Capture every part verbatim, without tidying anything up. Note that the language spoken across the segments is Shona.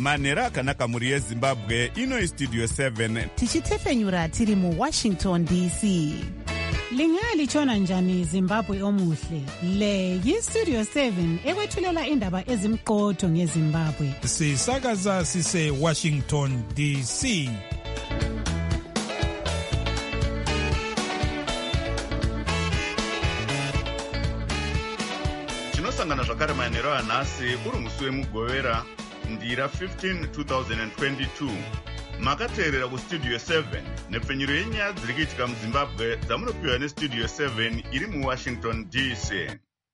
manhero akanaka mhuri yezimbabwe. Ino istudio seven tichitefenyura tiri muwashington D C. Lingalitshona njani Zimbabwe omuhle? Le yistudio seven ekwethulela indaba ezimqotho ngeZimbabwe. Sisakaza sise Washington D C. tinosangana zvakare manhero anhasi uri musi wemugovera ndira fifteen twenty twenty-two. Makateerera kustudio seven nepfenyuro yenyaya dziri kuitika muzimbabwe dzamunopiwa nestudio seven iri muwashington D C.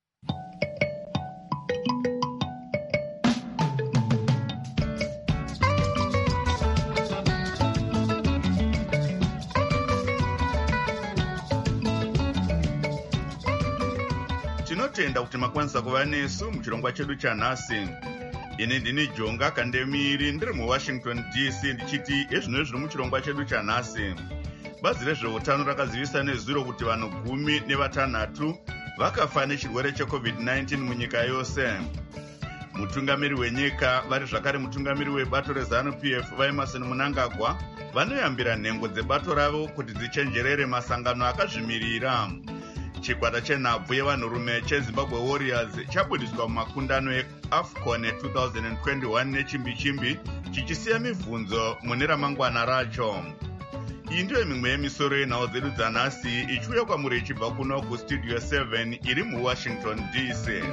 Tinotenda kuti makwanisa kuva nesu muchirongwa chedu chanhasi. Ini ndini Jonga Kandemiri ndiri muWashington D C ndichiti ezvino zviri muchirongwa chedu chanhasi. Bazi rezveutano rakazivisa nezuro kuti vanhu gumi nevatanhatu vakafa nechirwere checovid nineteen munyika yose. Mutungamiri wenyika vari zvakare mutungamiri webato reZANU-P F vaEmerson Mnangagwa vanoyambira nhengo dzebato ravo kuti dzichenjerere masangano akazvimirira. Chikwata chenhabvu yevanhurume cheZimbabwe Warriors chabudiswa mumakundano eAFCON twenty twenty-one nechimbi-chimbi chichisiya mibvunzo mune ramangwana racho. Iyi ndiyo mimwe yemisoro yenhau dzedu dzanhasi ichiuya kwamuri ichibva kuno kustudio seven iri muWashington D C.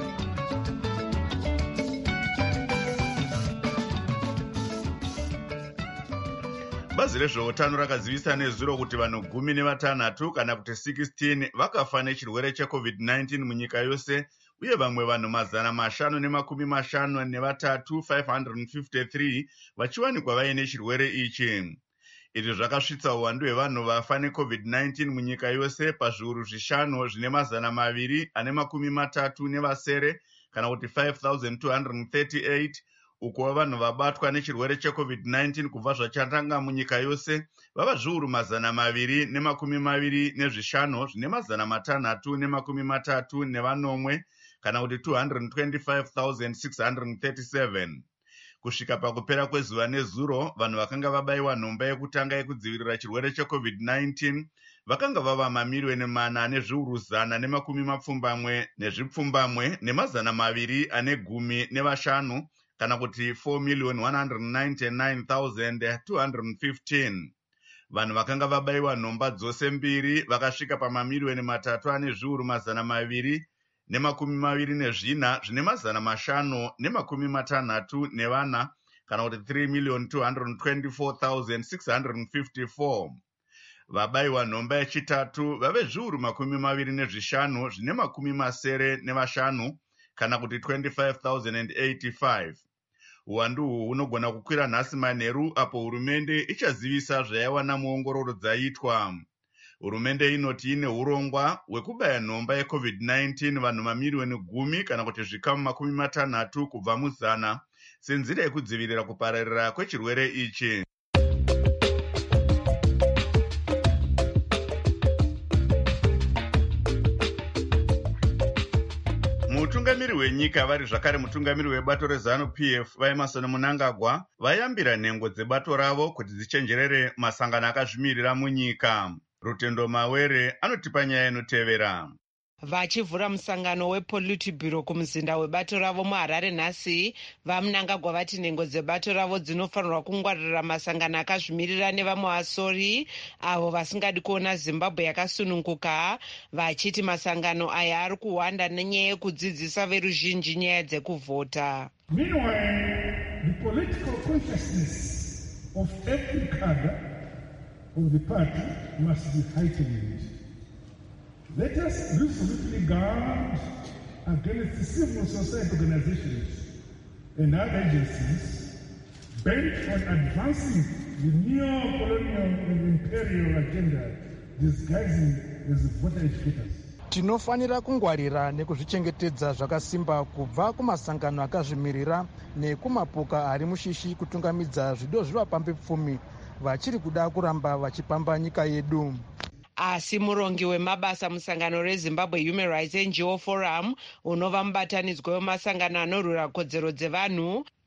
Bazi rezveutano rakazivisa nezuro kuti vanhu gumi nevatanhatu kana kuti sixteen vakafa nechirwere checovid nineteen munyika yose uye vamwe vanhu mazana mashanu nemakumi mashanu nevatatu five hundred fifty-three vachiwanikwa vaine chirwere ichi. Izvi zvakasvitsa uwandu hwevanhu vafa necovid nineteen munyika yose pazviuru zvishanu zvine mazana maviri ane makumi matatu nevasere kana kuti five thousand two hundred thirty-eight. Uko vanhu vabatwa nechirwere checovid nineteen kubva zvachatanga munyika yose vava zviuru mazana maviri nemakumi maviri nezvishanu zvine mazana matanhatu nemakumi matatu nevanomwe kana kuti two hundred twenty-five thousand six hundred thirty-seven. Kusvika pakupera kwezuva nezuro vanhu vakanga vabayiwa nhomba yekutanga yekudzivirira chirwere checovid nineteen vakanga vava mamiliyoni mana nezviuru zana nemakumi mapfumbamwe nezvipfumbamwe nemazana maviri ane gumi nevashanu kana kuti four million one hundred ninety-nine thousand two hundred fifteen. Vanhu vakanga vabayiwa nhomba dzose mbiri vakasvika pamamiliyoni matatu ane zviuru mazana maviri nemakumi maviri nezvina zvine mazana mashanu nemakumi matanhatu nevana kana kuti three million two hundred twenty-four thousand six hundred fifty-four. Vabayiwa nhomba yechitatu vave zviuru makumi maviri nezvishanu zvine makumi masere nevashanu kana kuti twenty-five thousand eighty-five. Uwandu uhu hunogona kukwira nhasi manheru apo hurumende ichazivisa zvaiwana muongororo dzaitwa. Hurumende inoti ine urongwa hwekubaya nhomba yecovid nineteen vanhu mamiliyoni gumi kana kuti zvikamu makumi matanhatu kubva muzana senzira yekudzivirira kupararira kwechirwere ichi. Mutungamiri wenyika vari zvakare mutungamiri webato reZANU-P F vaEmerson Mnangagwa vayambira nhengo dzebato ravo kuti dzichenjerere masangano akazvimirira munyika. Rutendo Mawere anotipa nyaya inotevera. Vachivhura musangano wePolitburo kumuzinda webato ravo muHarare nhasi, vaMnangagwa vati nhengo dzebato ravo dzinofanirwa kungwarira masangano akazvimirira nevamwe vasori avo vasingadi kuona Zimbabwe yakasununguka, vachiti masangano aya ari kuhwanda nenyaya yekudzidzisa veruzhinji nyaya dzekuvhota. Meanwhile, the political consciousness of every cadre of the party must be heightened. Let us resolutely guard against civil society organizations and other agencies bent on advancing the neo-colonial and imperial agenda disguising as voter educators. Tinofanira kungwarira nekuzvichengetedza zvakasimba kubva kumasangano akazvimirira nekumapoka ari mushishi kutungamidza zvido zvivapambi pfumi vachiri kuda kuramba vachipamba nyika yedu. Asi murongi wemabasa musangano reZimbabwe Human Rights N G O Forum unova mubatanidzwa wemasangano anorwira kodzero dzevanhu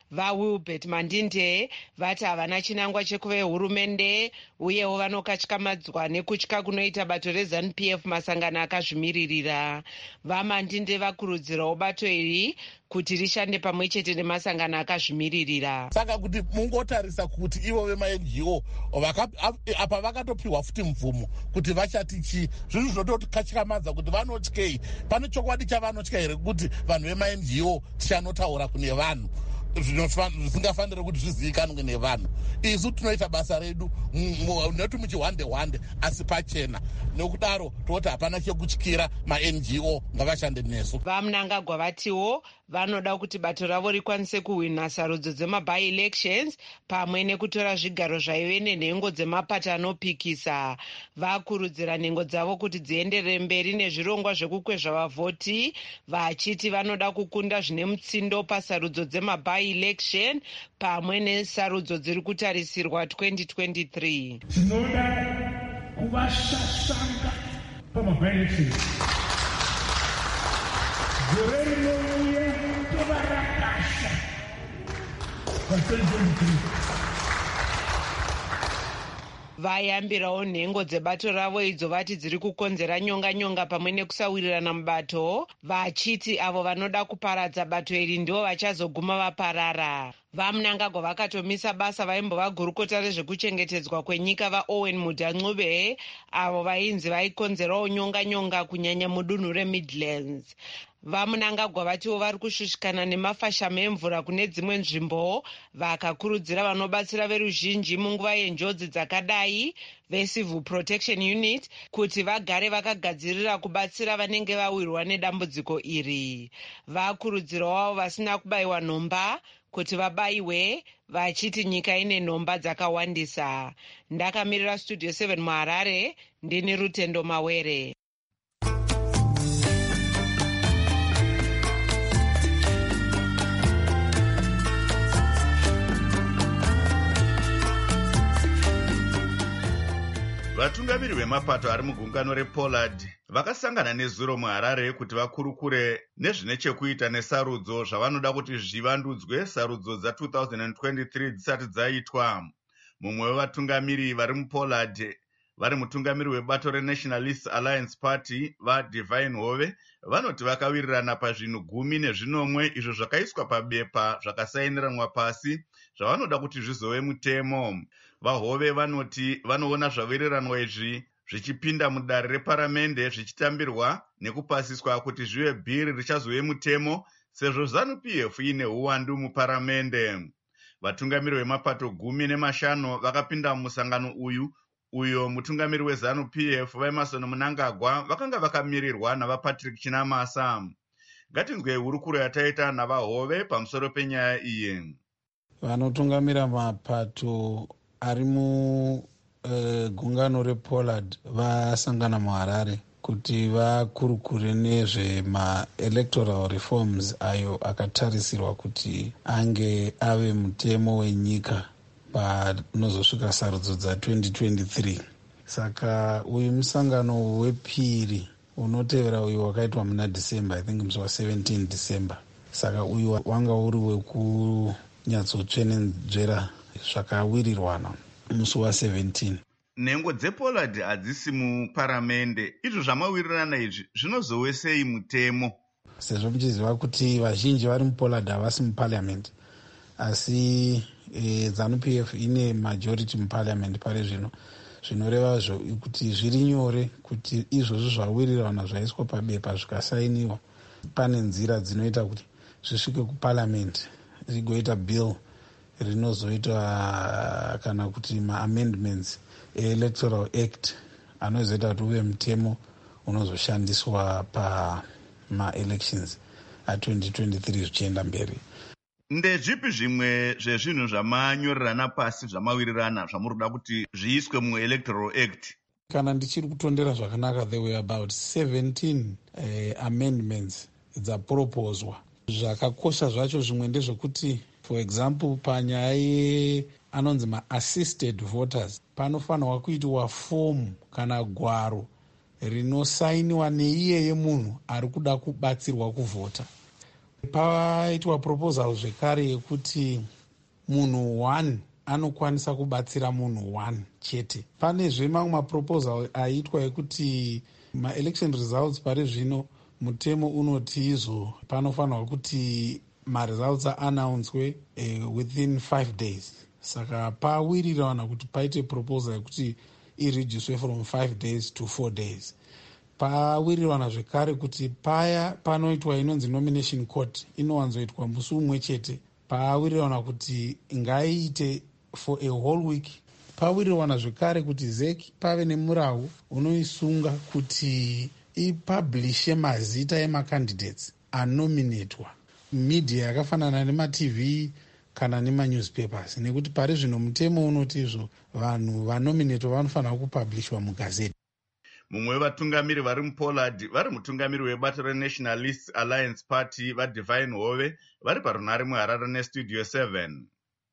vaWilbert Mandinde vati havana chinangwa chekuve hurumende uyewo vanokatyamadzwa nekutya kunoita bato reZANU-P F masangano akazvimiririra. VaMandinde vakurudzirawo bato iri kuti rishande pamwe chete nemasangano akazvimiririra. Saka kuti mungotarisa kuti ivo vema-N G O apa vakatopiwa futi mvumo kuti vachati chii, zvinhu zvinototikamadza kuti vanotyei. Pane chokwadi chavanotya here kuti vanhu vema-N G O tichanotaura kune vanhu zvisingafaniri kuti zvizivikanwe nevanhu. Isu tinoita basa redu nekuti muchihwande hwande asi pachena. Nekudaro toti hapana chekutyira ma-N G O ngavashande nesu. VaMnangagwa vatiwo vanoda kuti bato ravo rikwanise kuhwina sarudzo dzema-by elections pamwe nekutora zvigaro zvaive nenhengo dzemapato anopikisa. Vakurudzira nhengo dzavo kuti dzienderere mberi nezvirongwa zvekukwezva vavhoti, vachiti vanoda kukunda zvine mutsindo pasarudzo dzema-by election pamwe nesarudzo dziri kutarisirwa twenty twenty-three. Tinoda kuvashashanga pama-by elections. Gore rinouya tovarakasha pa-twenty twenty-three. Vayambirawo nhengo dzebato ravo idzo vati dziri kukonzera nyonga-nyonga pamwe nekusawirirana mubato, vachiti avo vanoda kuparadza bato iri ndivo vachazoguma vaparara. VaMnangagwa vakatomisa basa vaimbova gurukota rezvekuchengetedzwa kwenyika vaOwen Mudanxube avo vainzi vaikonzerawo nyonga-nyonga kunyanya mudunhu reMidlands. VaMnangagwa vatiwo vari kushushikana nemafashame emvura kune dzimwe nzvimbo, vakakurudzira vanobatsira veruzhinji munguva yenjodzi dzakadai veCivil Protection Unit kuti vagare vakagadzirira kubatsira vanenge vawirwa nedambudziko iri. Vakurudzirawo vasina kubayiwa nhomba kuti vabayiwe, vachiti nyika ine nhomba dzakawandisa. Ndakamirira Studio seven muHarare, ndini Rutendo Mawere. Vatungamiri vemapato ari mugungano rePollard vakasangana nezuro muHarare kuti vakurukure nezvine chekuita nesarudzo zvavanoda kuti zvivandudzwe sarudzo dza-twenty twenty-three dzisati dzaitwa. Mumwe wevatungamiri vari muPollard vari mutungamiri webato reNationalist Alliance Party vaDivine Hove vanoti vakawirirana pazvinhu gumi nezvinomwe izvo zvakaiswa pabepa zvakasainiranwa pasi zvavanoda kuti zvizove mutemo. VaHove vanoti vanoona zvawiriranwa izvi zvichipinda mudare reparamende zvichitambirwa nekupasiswa kuti zvive bhiri richazove mutemo sezvo ZANU-P F ine uwandu muparamende. Vatungamiri vemapato gumi nemashanu vakapinda musangano uyu uyo mutungamiri weZANU-P F vaEmmerson Mnangagwa vakanga vakamirirwa navaPatrick Chinamasa. Ngatinzwe hurukuro yataita navaHove pamusoro penyaya iyi. Vanotungamira mapato ari mugungano uh, rePollard vasangana muHarare kuti vakurukure nezvema-electoral reforms ayo akatarisirwa kuti ange ave mutemo wenyika panozosvika sarudzo dza-twenty twenty-three. Saka uyu musangano wepiri unotevera uyu wakaitwa muna December, I think musi wa-seventeen December. Saka uyu wanga uri wekunyatsotsenedzvera zvakawirirwana musi wa-seventeen. Nhengo dzePollard hadzisi muparamende. Izvo zvamawirirana izvi zvinozowesei mutemo? Sezvo muchiziva kuti vazhinji vari muPollard havasi muparliament, asi e, ZANU-P F ine majority muparliament pari zvino, zvinoreva zvo kuti zviri nyore kuti izvozvo zvawirirana zvaiswa pabepa zvikasainiwa, pane nzira dzinoita kuti zvisvike kuparliament rigoita bill rinozoita kana kuti ma-amendments e-electoral act anozoita kuti uve mutemo unozoshandiswa pama-elections a-twenty twenty-three zvichienda mberi. Ndezvipi zvimwe zvezvinhu zvamanyorerana pasi zvamawirirana zvamuri kuda kuti zviiswe mu-electoral act? Kana ndichiri kutondera zvakanaka, there were about seventeen uh, amendments dzaproposwa. Zvakakosha zvacho zvimwe ndezvekuti, for example, panyaya ye anonzi ma-assisted voters panofanirwa kuitwa fomu kana gwaro rinosainiwa neiyeye munhu ari kuda kubatsirwa kuvhota. paitwa proposal zvekare yekuti munhu one anokwanisa kubatsira munhu one chete. Panezve mamwe maproposal aitwa ekuti maelection results pari zvino mutemo unoti izvo panofanirwa kuti maresults aannouncwe uh, within five days. Saka pawirirana kuti paite proposal yekuti ireducwe from five days to four days. Pawirirana zvekare kuti paya panoitwa inonzi nomination court inowanzoitwa musi umwe chete, pawirirana kuti ngaiite for a whole week. Pawirirana zvekare kuti Z E C pave nemurau unoisunga kuti ipublishe mazita emacandidates anominatwa media yakafanana nematv kana nemanewspapers, nekuti pari zvino mutemo unoti izvo vanhu vanominatwa vanofanira kupublishwa mugazeti. Mumwe wevatungamiri vari muPollard vari mutungamiri webato reNationalist Alliance Party vaDivine Hove vari parunhare muHarare neStudio seven.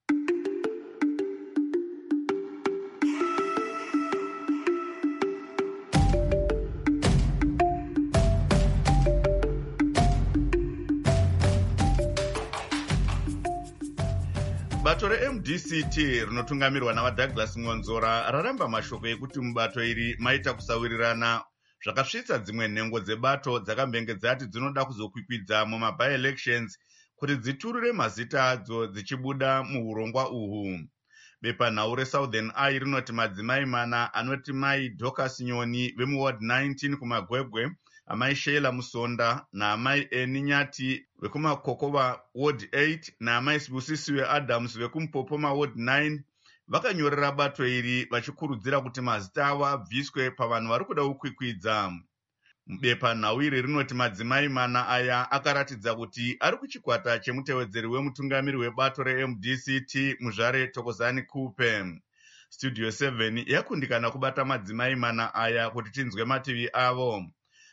Bato reM D C T rinotungamirwa navaDouglas Ngonzora raramba mashoko ekuti mubato iri maita kusawirirana zvakasvitsa dzimwe nhengo dzebato dzakambenge dzati dzinoda kuzokwikwidza mumaby-elections kuti dziturure mazita adzo dzichibuda muurongwa uhu. Bepanhau reSouthern Eye rinoti madzimai mana anoti mai Dorcas Nyoni vemuward nineteen kumagwegwe, amai Sheila Musonda naamai Eni Nyati vekumakokova ward eight naamai Sibusisiwe Adams vekumupopoma ward nine vakanyorera bato iri vachikurudzira kuti mazita avo abviswe pavanhu vari kuda kukwikwidza. Bepanhau iri rinoti madzimai mana aya akaratidza kuti ari kuchikwata chemutevedzeri wemutungamiri webato reM D C T Muzvare Thokozani Kupe. Studio seven yakundikana kubata madzimai mana aya kuti tinzwe mativi avo.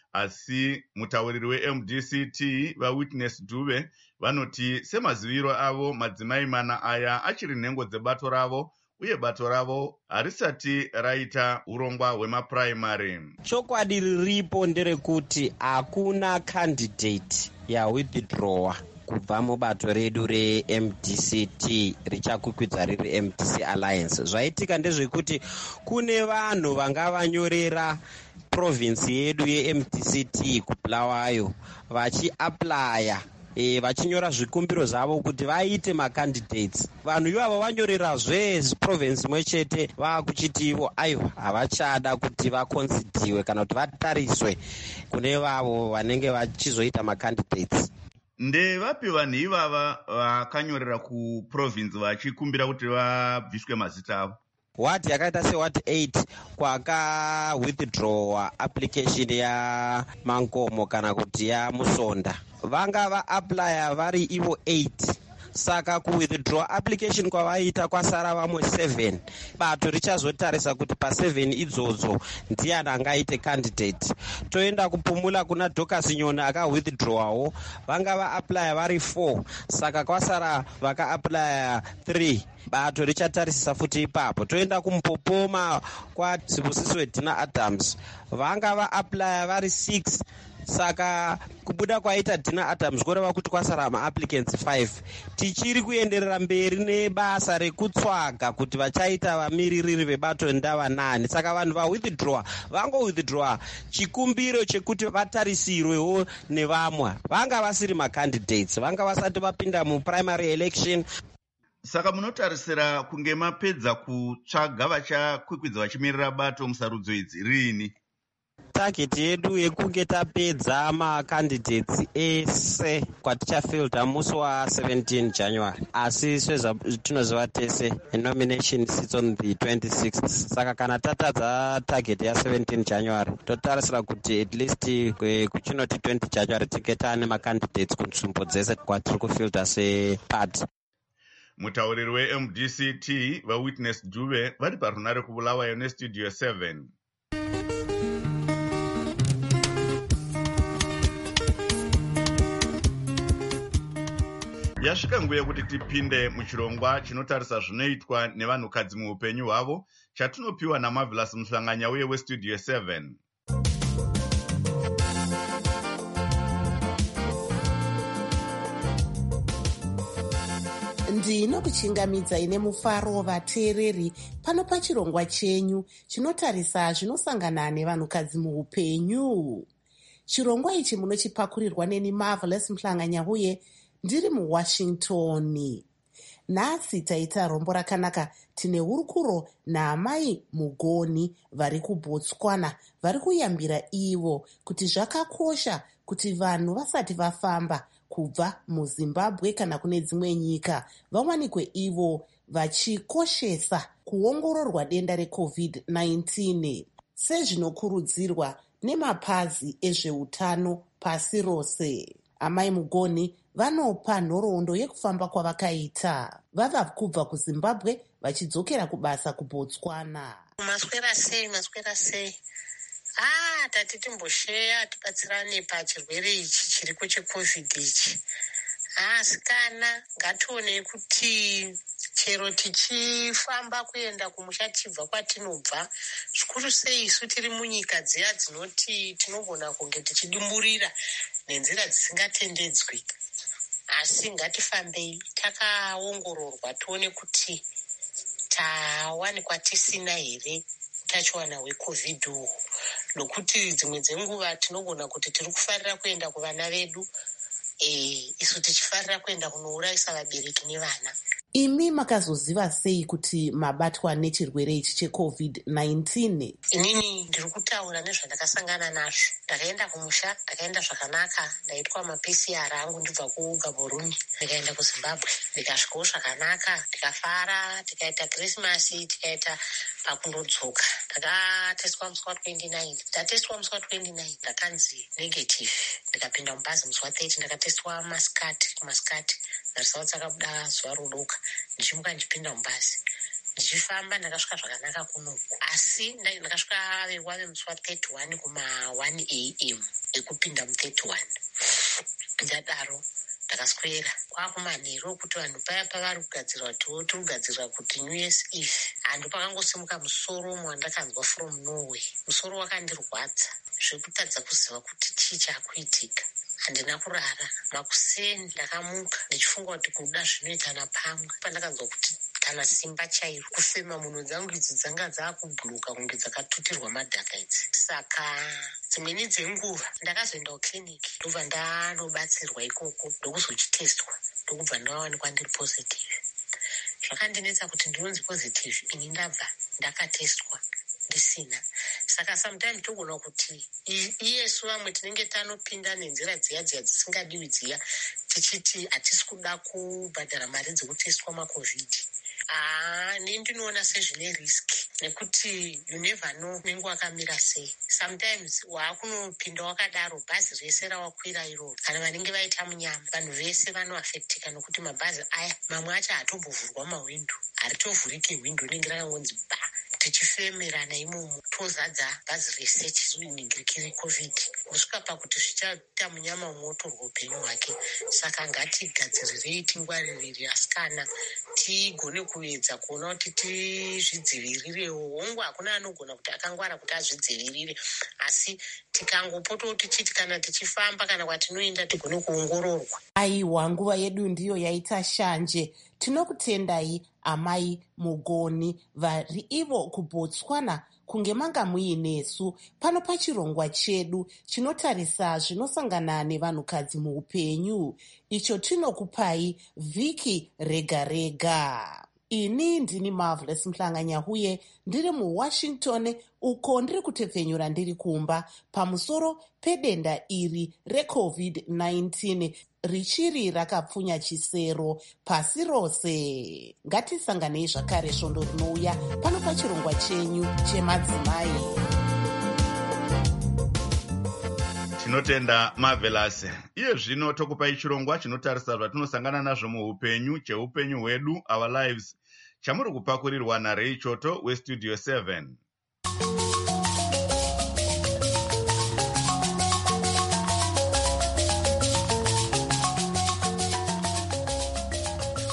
Asi mutauriri weM D C T vaWitness Dube vanoti semaziviro avo madzimai mana aya achiri nhengo dzebato ravo uye bato ravo harisati raita urongwa hwemapuraimari. Chokwadi riripo nderekuti hakuna candidate yawithdrawa kubva mubato redu reM D C T richakwikwidza riri M D C Alliance. Zvaitika ndezvekuti kune vanhu vanga vanyorera province yedu yeM D C T kubulawayo vachiaplya e, vachinyora zvikumbiro zvavo kuti vaite macandidates. Vanhu ivavo vanyorerazve province imwe chete vakuchiti ivo aiwa havachada kuti vakonsidiwe kana kuti vatariswe kune vavo vanenge vachizoita macandidates. Ndevapi vanhu ivava vakanyorera kuprovince vachikumbira kuti vabviswe mazita avo? Ward yakaita seward eight kwaka withdraw application ya Mankomo kana kuti ya Musonda vanga va apply vari ivo eight. Saka ku withdraw application kwavaita kwasara vamwe seven. Bato richazotarisa kuti pa seven idzodzo ndiani angaite candidate. Toenda kupumula kuna Dorcas Nyoni aka withdrawawo vanga va apply vari four. Saka kwasara vaka apply three. Bato richatarisisa futi ipapo. Toenda kumupopoma kwa Sibusisiwe Dina Adams vanga va apply vari six. Saka kubuda kwaita Dina Adams kureva kuti kwasara ma-applicants five. Tichiri kuenderera mberi nebasa rekutsvaga kuti vachaita vamiririri vebato ndava nani. Saka vanhu va-withdraw vango withdraw chikumbiro chekuti vatarisirwewo nevamwe. Vanga vasiri macandidates, vanga vasati vapinda muprimary election. Saka munotarisira kunge mapedza kutsvaga vachakwikwidza vachimirira bato musarudzo idzi rini? Target yedu yekunge tapedza macandidates ese kwatichafilda musi wa seventeen January. Asi sezvatinoziva tese nomination sits on the twenty-sixth. Saka kana tatadza target ya seventeen January totarisira kuti at least kuchinoti twenty January tinge taane macandidates kunzvimbo dzese kwatiri kufilda separty. Mutauriri weM D C T vaWitness Dube vari parunhare kubulawayo neStudio seven. Yasvika nguva yekuti tipinde muchirongwa chinotarisa zvinoitwa nevanhukadzi muupenyu hwavo chatinopiwa naMarvelous Muhlanganya uye weStudio seven. ndinokuchingamidzai nemufaro vateereri pano pachirongwa chenyu chinotarisa zvinosangana nevanhukadzi muupenyu. Chirongwa ichi munochipakurirwa neni Marvelous Mhlanganyauye ndiri muWashington. Nhasi taita rombo rakanaka. Tine hurukuro naamai Mugoni vari kuBotswana vari kuyambira ivo kuti zvakakosha kuti vanhu vasati vafamba kubva muZimbabwe kana kune dzimwe nyika vawanikwe ivo vachikoshesa kuongororwa denda recovid nineteen sezvinokurudzirwa nemapazi ezveutano pasi rose. Amai Mugoni vanopa nhoroondo yekufamba kwavakaita vava kubva kuZimbabwe vachidzokera kubasa kuBotswana. Maswera sei maswera sei ah tati timbosheya tibatsirane pachirwere ichi chiriko checovid ichi. Asikana ngatione kuti chero tichifamba kuenda kumusha tibva kwatinobva, zvikuru sei isu tiri munyika dziya dzinoti tinogona kunge tichidimburira nenzira dzisingatendedzwi. Asi ngatifambei takaongororwa tione kuti tawanikwa tisina here utachiwana hwecovid uhu, nokuti dzimwe dzenguva tinogona kuti tiri kufarira kuenda kuvana vedu e, isu tichifarira kuenda kunourayisa vabereki nevana. Imi makazoziva sei kuti mabatwa nechirwere ichi checovid nineteen? Inini ndiri kutaura nezvandakasangana nazvo. Ndakaenda kumusha, ndakaenda zvakanaka, ndaitwa maP C R angu ndibva kuGaborone, ndikaenda kuZimbabwe, ndikasvikawo zvakanaka, ndikafara, tikaita Krismasi, tikaita pakundodzoka. Ndakateswa musi wa29, ndateswa musi wa29, ndakanzi negative. Ndikapinda mubhazi musi wa30, ndakateswa masikati, kumasikati. Results akabuda zuva rodoka, ndichimuka ndichipinda mubhazi ndichifamba, ndakasvika zvakanaka kunoku. Asi ndakasvika vewave musi wa31 kuma one a m ekupinda mu31. Ndadaro ndakaswera kwakumanheru okuti vanhu paya pavari kugadzirwa kuti tiri kugadzirira kuti New Year's Eve. Handu pakangosimuka musoro umwe wandakanzwa from Norway. Musoro wakandirwadza zvekutadza kuziva kuti chii chakuitika. Handina kurara. Makuseni ndakamuka ndichifunga kuti kuda zvinoita napamwe. Pandakanzwa kuti kana simba chairo kufema, munhu dzangu idzi dzanga dzaakubhuluka kunge dzakatutirwa madhaka idzi. Saka dzimweni dzenguva ndakazoenda kukiriniki ndobva ndanobatsirwa ikoko ndokuzochitestwa ndokubva ndawanikwa ndiri positive. Zvakandinetsa kuti ndinonzi positive, ini ndabva ndakatestwa ndisina. Saka sometimes togona kuti iyesu vamwe tinenge tanopinda nenzira dziya dziya dzisingadiwi dziya, tichiti hatisi kuda kubhadhara mari dzekutestwa macovid. Ah, ni ndinoona sezvine riski nekuti you never know nengu wakamira sei. Sometimes waakunopinda wakadaro bhazi rese rawakwira iro kana vanenge vaita munyama, vanhu vese vanoafektika nokuti mabhazi aya mamwe acho hatombovhurwa mahwindo, haritovhuriki hwindo, rinenge rakangonzi ba tichifemerana imomo tozadza bhazi rese chiziningirikiri covid, kusvika pakuti zvichaita munyama motorwa upenyu hwake. Saka ngatigadzirirei, tingwaririre asikana, tigone kuedza kuona kuti tizvidzivirirewo. Hongu hakuna anogona kuti akangwara kuti azvidzivirire, asi tikangopota kuti chiti kana tichifamba kana kwatinoenda tigone kuongororwa. Aiwa, nguva yedu ndiyo yaita shanje. Tinokutendai amai Mugoni vari ivo kuBotswana kunge manga muinesu pano pachirongwa chedu chinotarisa zvinosangana nevanhukadzi muupenyu, icho tinokupai vhiki rega rega. Ini ndini Marvelous Mhlanganyauye ndiri muWashington, uko ndiri kutepfenyura ndiri kumba pamusoro pedenda iri recovid nineteen richiri rakapfunya chisero pasi rose. Ngatisanganei zvakare svondo rinouya pano pachirongwa chenyu chemadzimai. Tinotenda Marvelous. Iye zvino tokupai chirongwa chinotarisa zvatinosangana nazvo muupenyu, cheupenyu hwedu, our lives, chamuri kupakurirwa naRay Choto weStudio seven.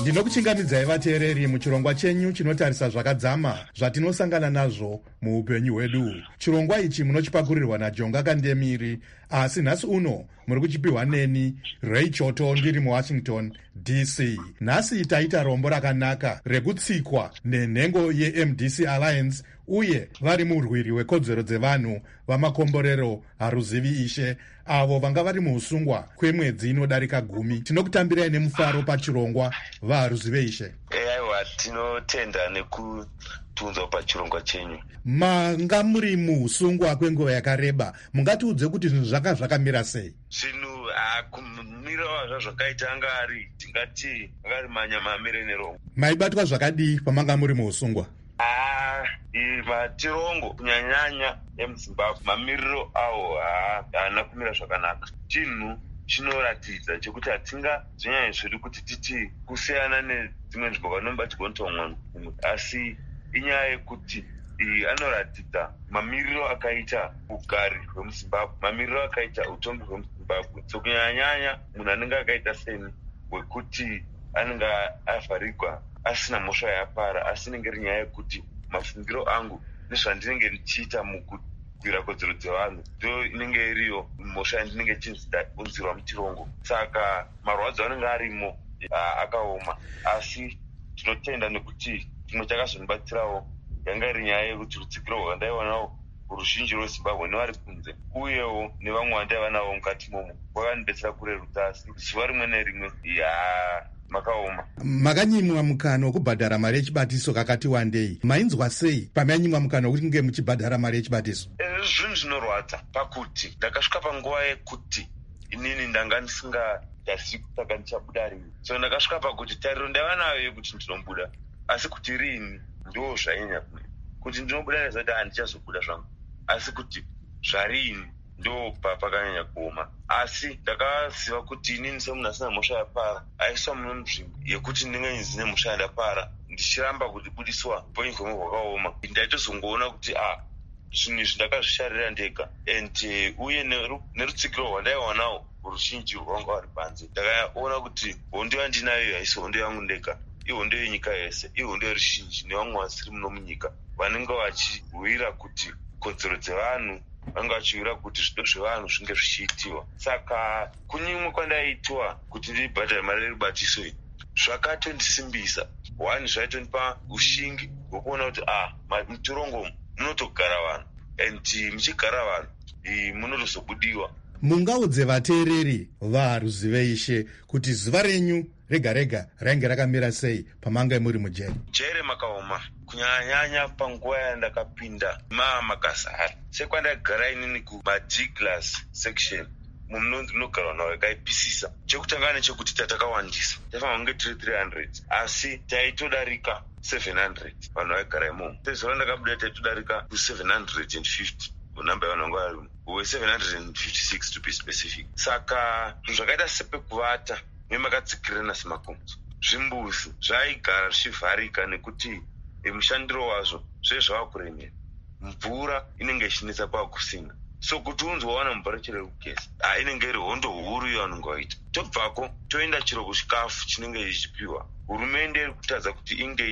ndinokuchingamidzai vateereri muchirongwa chenyu chinotarisa zvakadzama zvatinosangana nazvo muupenyu hwedu. chirongwa ichi munochipakurirwa najonga kandemiri, asi nhasi uno muri kuchipiwa neni Ray Choto ndiri muwashington D C. nhasi taita rombo rakanaka rekutsikwa nenhengo ye-M D C Alliance uye vari murwiri wekodzero dzevanhu vamakomborero haruzivi ishe, avo vanga vari muusungwa kwemwedzi inodarika gumi. tinokutambirai nemufaro pachirongwa vaharuzive ishe. Aiwa, tinotenda nekutunzwa pachirongwa chenyu. Manga muri muusungwa kwenguva yakareba, mungatiudze kuti zvinhu zvaka zvakamira sei? Zvinhu kumira wazvo zvakaita anga ari tingati anga ari manyamamire nerongo. Maibatwa zvakadii pamanga muri muusungwa? Ah, matirongo kunyanyanya emuZimbabwe mamiriro awo haana kumira zvakanaka. Chinhu chinoratidza chekuti hatinga zvinyanyi zvedu kuti titi kusiyana nedzimwe nzvimbo vanobatirwa ntomwa, asi inyaya yekuti anoratidza mamiriro akaita ugari hwemuZimbabwe, mamiriro akaita utongi hwemuZimbabwe. So kunyanyanya munhu anenge akaita seni wekuti anenge avharigwa asina mhosva yapara, asi inenge iri nyaya yekuti mafungiro angu nezvandinenge ndichiita mukugwira kodzero dzevanhu ndo inenge iriyo mhosva yandinenge chinzirwa muchirongo. Saka marwadzo anenge arimo akaoma, asi tinotenda nekuti chimwe chakazonibatsirawo yanga iri nyaya yekuti rutsigiro rwandaiwanawo ruzhinji rweZimbabwe nevari kunze uyewo nevamwe vandaiva navo mukati momo kwakandibetsera kurerutsa, asi zuva rimwe nerimwe ya makaoma. Makanyimwa mukana wekubhadhara mari yechibatiso kakati wandei, mainzwa sei pamanyimwa mukana wekuti nge muchibhadhara mari yechibatiso? Zvinhu zvinorwadza pakuti ndakasvika panguva yekuti inini ndanga ndisingazivi kutaka ndichabuda rini. So ndakasvika pakuti tariro ndaiva nayo yekuti ndinombuda, asi kuti rini ndo zvainya kuti ndinobuda nezati handichazobuda zvangu, asi kuti zvarini ndo pakanyanya kuoma. Asi ndakaziva kuti inini semunhu asina mhosva yapara aiswa muno nzvimbo yekuti ndinge ndine mhosva yandapara ndichiramba kutibudiswa upenyu hwemwe hwakaoma, ndaitozongoona kuti ah zvinhu izvi ndakazvisharira ndega, and uye nerutsigiro rwandaiwanawo ruzhinji rwanga vari panze. Ndakaona kuti hondo yandinayo haisi hondo yangu ndega, ihondo yenyika yese, ihondo yeruzhinji nevamwe vasiri muno munyika vanenge vachirwira kuti kodzero dzevanhu, vanga vachiwira kuti zvido zvevanhu zvinge zvichiitiwa. Saka kunyimwe kwandaitwa kuti ndibhadhare mari yerubatiso iyi zvakatondisimbisa. One, zvaitondipa ushingi hwekuona kuti ah muchirongo munotogara vanhu, and muchigara vanhu munotozobudiwa. Mungaudze vateereri vaharuzive ishe kuti zuva renyu rega rega rainge rakamira sei pamanga muri mujeri? Jere makaoma kunyanyanya panguva yandakapinda ma makazara sekwandagara inini kuma-D class section mumunonzi munogara vanhu vakaipisisa. Chekutanga nechekuti tatakawandisa taifana kunge tiri three hundred asi taitodarika seven hundred vanhu vaigara imomo. Sezuva ndakabuda taitodarika ku seven hundred fifty namba yavanhu vanga varimo, we seven hundred fifty-six to be specific. Saka zvinhu zvakaita sepekuvata nemakatsikirana semakomzo, zvimbuzi zvaigara zvichivharika nekuti mushandiro wazvo zvee zvava kuremera, mvura inenge ichinetsa pakusinga. So kuti unzwawana mvura chero kugeza ah inenge iri hondo huru yavanenge vaita. Tobvako toenda chero kuchikafu chinenge ichipiwa. Hurumende iri kutadza kuti inge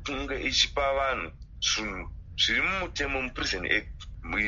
ichipa vanhu zvinhu zviri mumutemo muPrison Act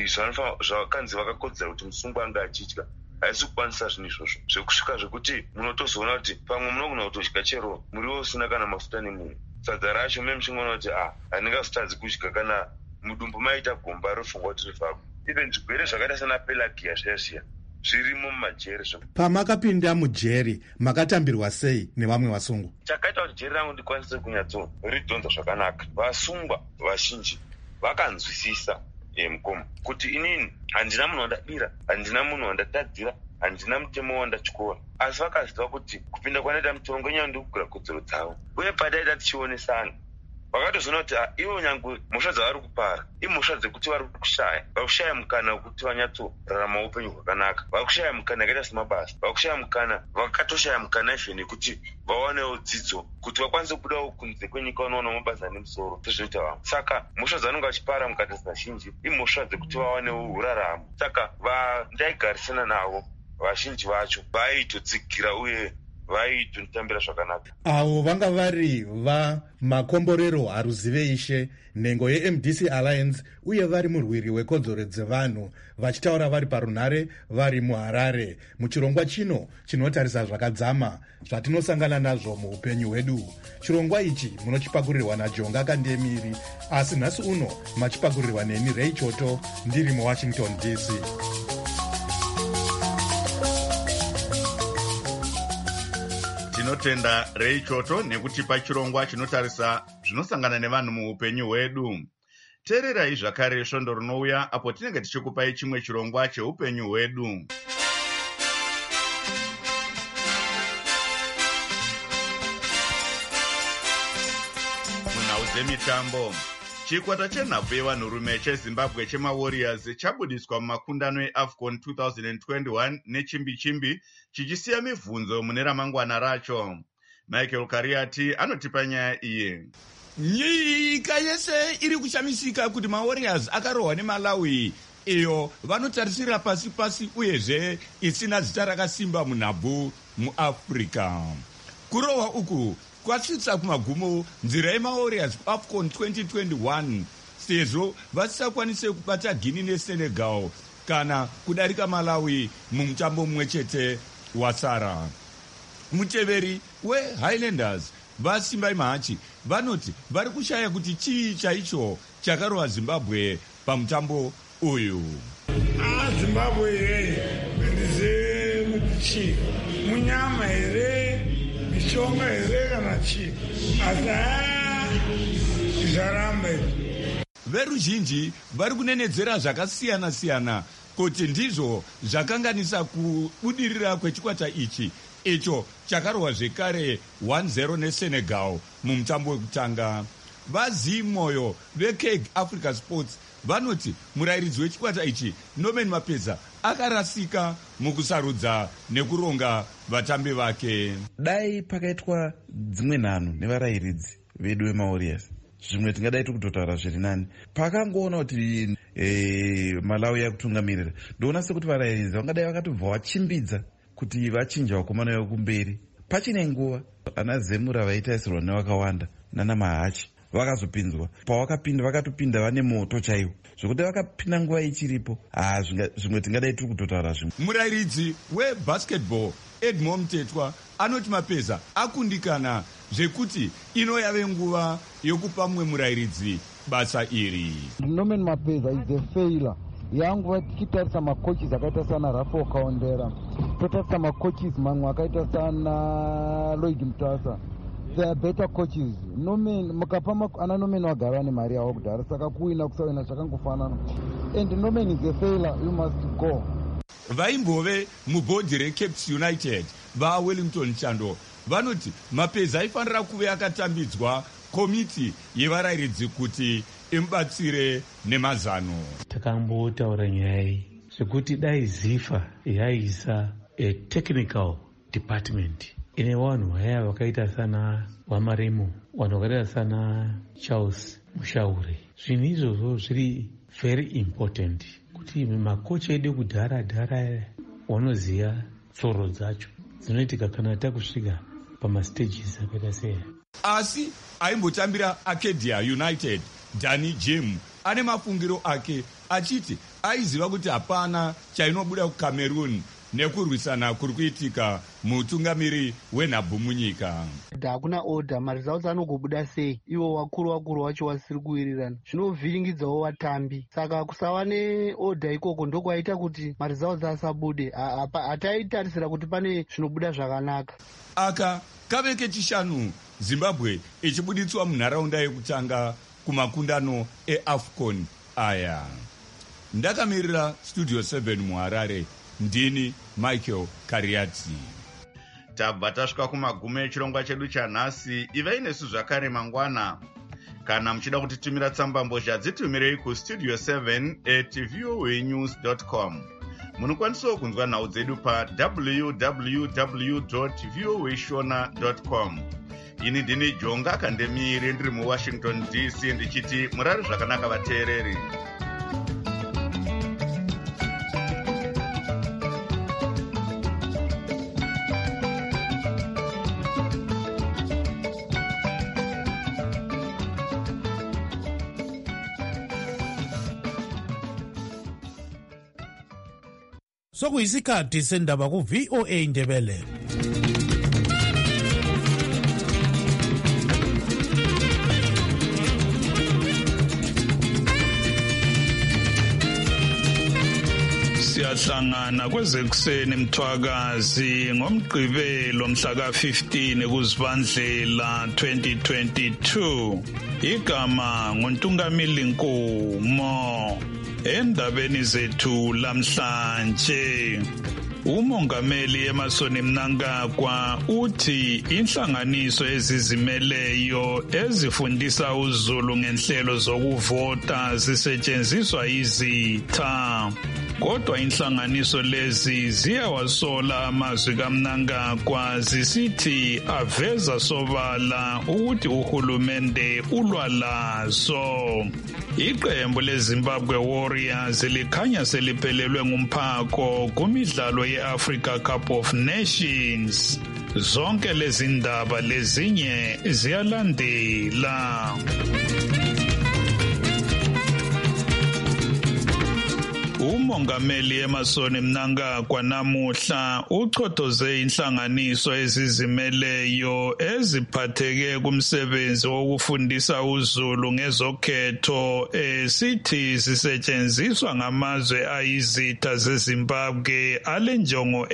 zvakanzi vakakodzera kuti musungwa anga achidya, haisi kukwanisa zvinhu izvozvo zvekusvika zvekuti munotozoona kuti pamwe munogona kutodya chero muriwo usina kana mafuta nemunhu. Sadza racho meme muchingoona kuti ah handingazotadzi kudya kana mudumbu maita gomba rofungwa kuti rivako. Even zvirwere zvakaita sana pelagia zviya zviya zvirimo mumajeri. Pamakapinda mujeri makatambirwa sei nevamwe vasungwa? Chakaita kuti jeri rangu ndikwanise kunyatsoridhonza zvakanaka, vasungwa vazhinji vakanzwisisa mukomo kuti inini handina munhu wandadira, handina munhu wandatadzira, handina mutemo wandatyora, asi vakaziva kuti kupinda kwanoita mutongo nyaya ndikugura kodzero dzavo. Uye pataita tichionesana vakatozoona kuti ivo nyange mhosva dzavari kupara imhosva dzekuti vari kushaya, vari kushaya mukana wekuti vanyatsorarama upenyu hwakanaka, vari kushaya mukana yakaita semabasa, vari kushaya mukana, vakatoshaya mukana even yekuti vawanewo dzidzo kuti vakwanise kubudawo kunze kwenyika vanowana mabasa nemusoro sezvinoita vamwe. Saka mhosva dzavanenge vachipara mukatarisana zhinji imhosva dzekuti vawanewo uraramo. Saka vandaigarisana navo vazhinji vacho vaitotsigira uye vaitonditambira zvakanaka. Avo vanga vari vamakomborero haruzive ishe, nhengo yeM D C Alliance, uye vari murwiri wekodzero dzevanhu, vachitaura vari parunhare vari muHarare muchirongwa chino chinotarisa zvakadzama zvatinosangana nazvo muupenyu hwedu. Chirongwa ichi munochipakurirwa naJonga Kandemiri, asi nhasi uno machipakurirwa neni Ray Choto ndiri muWashington D C. Tinotenda Ray Choto nekutipa chirongwa chinotarisa zvinosangana nevanhu muupenyu hwedu. Teererai zvakare svondo rinouya apo tinenge tichikupai chimwe chirongwa cheupenyu hwedu. Munhau dzemitambo, chikwata chenhabvu yevanhurume cheZimbabwe chemaWarriors chabudiswa mumakundano eAFCON twenty twenty-one nechimbi chimbi chichisiya mibvunzo mune ramangwana racho. Michael Kariati anotipa nyaya iye. Nyika yese iri kushamisika kuti maWarriors akarohwa neMalawi, iyo vanotarisira pasi pasi uyezve isina zita rakasimba munhabvu muAfrica. Kurohwa uku kwasvitsa kumagumo nzira yemaWarriors kuAFCON twenty twenty-one sezvo vasisakwanise kubata Guinea neSenegal kana kudarika Malawi mumutambo mumwe chete wasara. Muteveri weHighlanders vaSimbai Mahachi vanoti vari kushaya kuti chii chaicho chakarova Zimbabwe pamutambo uyu. Ah, Zimbabwe here ndize muchi munyama here mishonga here kana chi asa zvaramba. Veruzhinji vari kunenedzera zvakasiyana siyana kuti ndizvo zvakanganisa kubudirira kwechikwata ichi icho chakarohwa zvekare one zero neSenegal mumutambo wekutanga. Vazi moyo veKeg Africa Sports vanoti murairidzi wechikwata ichi Norman Mapeza akarasika mukusarudza nekuronga vatambi vake. Dai pakaitwa dzimwe nhano nevarairidzi vedu veMaWarriors, zvimwe tingadai tikutotaura zviri nani. Pakangoona kuti e, Malawi yakutungamirira, ndoona sekuti varairidzi vangadai vakatobva vachimbidza kuti vachinja vakomana vekumberi. Pachine nguva ana Zemura vaitaisirwa nevakawanda nana Mahachi vakazopinzwa. Pavakapinda vakatopinda vane moto chaiwo, zvokuti vakapinda nguva ichiripo. Ah, zvimwe tingadai tiri kutotaura zvimwe. Murairidzi webasketball Edmond Mtetwa anoti Mapeza akundikana zvekuti ino yave nguva yokupa mumwe murairidzi basa iri. Norman Mapeza is a failure. Yangu tichitarisa makochis akaita sana Rafo Kaondera, totarisa makochis mamwe akaita sana Lloyd Mtasa, they are better coaches. Norman mukapa ana Norman wagara nemari yawo kudhara, saka kuwina kusawina zvakangofanana. And Norman is a failure, you must go. Vaimbove mubhodhi reCaps United vaWellington Chando vanoti Mapeza aifanira kuve akatambidzwa komiti yevarairidzi kuti imubatsire nemazano. Takambotaura nyaya iyi zvekuti dai ZIFA yaisa a technical department ine vanhu vaya vakaita sana Wamaremo, vanhu vakaita sana Charles Mushaure. Zvinhu izvozvo zviri very important kuti makocha edu kudhara dhara vanoziva tsoro dzacho dzinoitika kana takusvika pamastages akaita seya. Asi aimbotambira Arcadia United Danny Jim ane mafungiro ake achiti aiziva kuti hapana chainobuda kuCameroon nekurwisana kuri kuitika mutungamiri wenhabvu munyika. Hakuna order, maresults anogobuda sei ivo wakuru wakuru wacho wasiri kuwirirana, zvinovhiringidzawo vatambi. Saka kusava neorder ikoko ndokwaita kuti maresults asabude. Hataitarisira kuti pane zvinobuda zvakanaka. Aka kave kechishanu Zimbabwe ichibuditswa munharaunda yekutanga kumakundano eAFCON aya. Ndakamirira Studio seven muHarare, ndini Michael Kariati. Tabva tasvika kumagumo echirongwa chedu chanhasi. Ivai nesu zvakare mangwana. Kana muchida kutitumira tsambambozha dzitumirei kustudio seven at voa news dot com. Munokwanisawo kunzwa nhau dzedu pa w w w dot voa shona dot com. Ini ndini Jonga Kandemiri ndiri muWashington D C ndichiti murari zvakanaka vateereri. sokuyisikhathi sendaba ku-V O A Ndebele. Siyahlangana kwezekuseni Mthwakazi ngomgqibelo mhla ka fifteen kuZibandlela twenty twenty-two. Igama nguNtungamili Nkumo. Endabeni zethu lamhlanje, umongameli Emmerson Mnangagwa uthi inhlanganiso ezizimeleyo ezifundisa uZulu ngenhlelo zokuvota zisetshenziswa izitha. Kodwa inhlanganiso lezi ziyawasola amazwi kaMnangagwa zisithi aveza sobala ukuthi uhulumende ulwa lazo. Iqembu leZimbabwe Warriors likhanya seliphelelwe ngumphako kumidlalo ye-Africa Cup of Nations. Zonke lezi ndaba lezinye ziyalandela. Umongameli Emmerson Mnangagwa namuhla uchotoze inhlanganiso ezizimeleyo eziphatheke kumsebenzi wokufundisa uZulu ngezokhetho esithi sisetshenziswa ngamazwe ayizitha zeZimbabwe alenjongo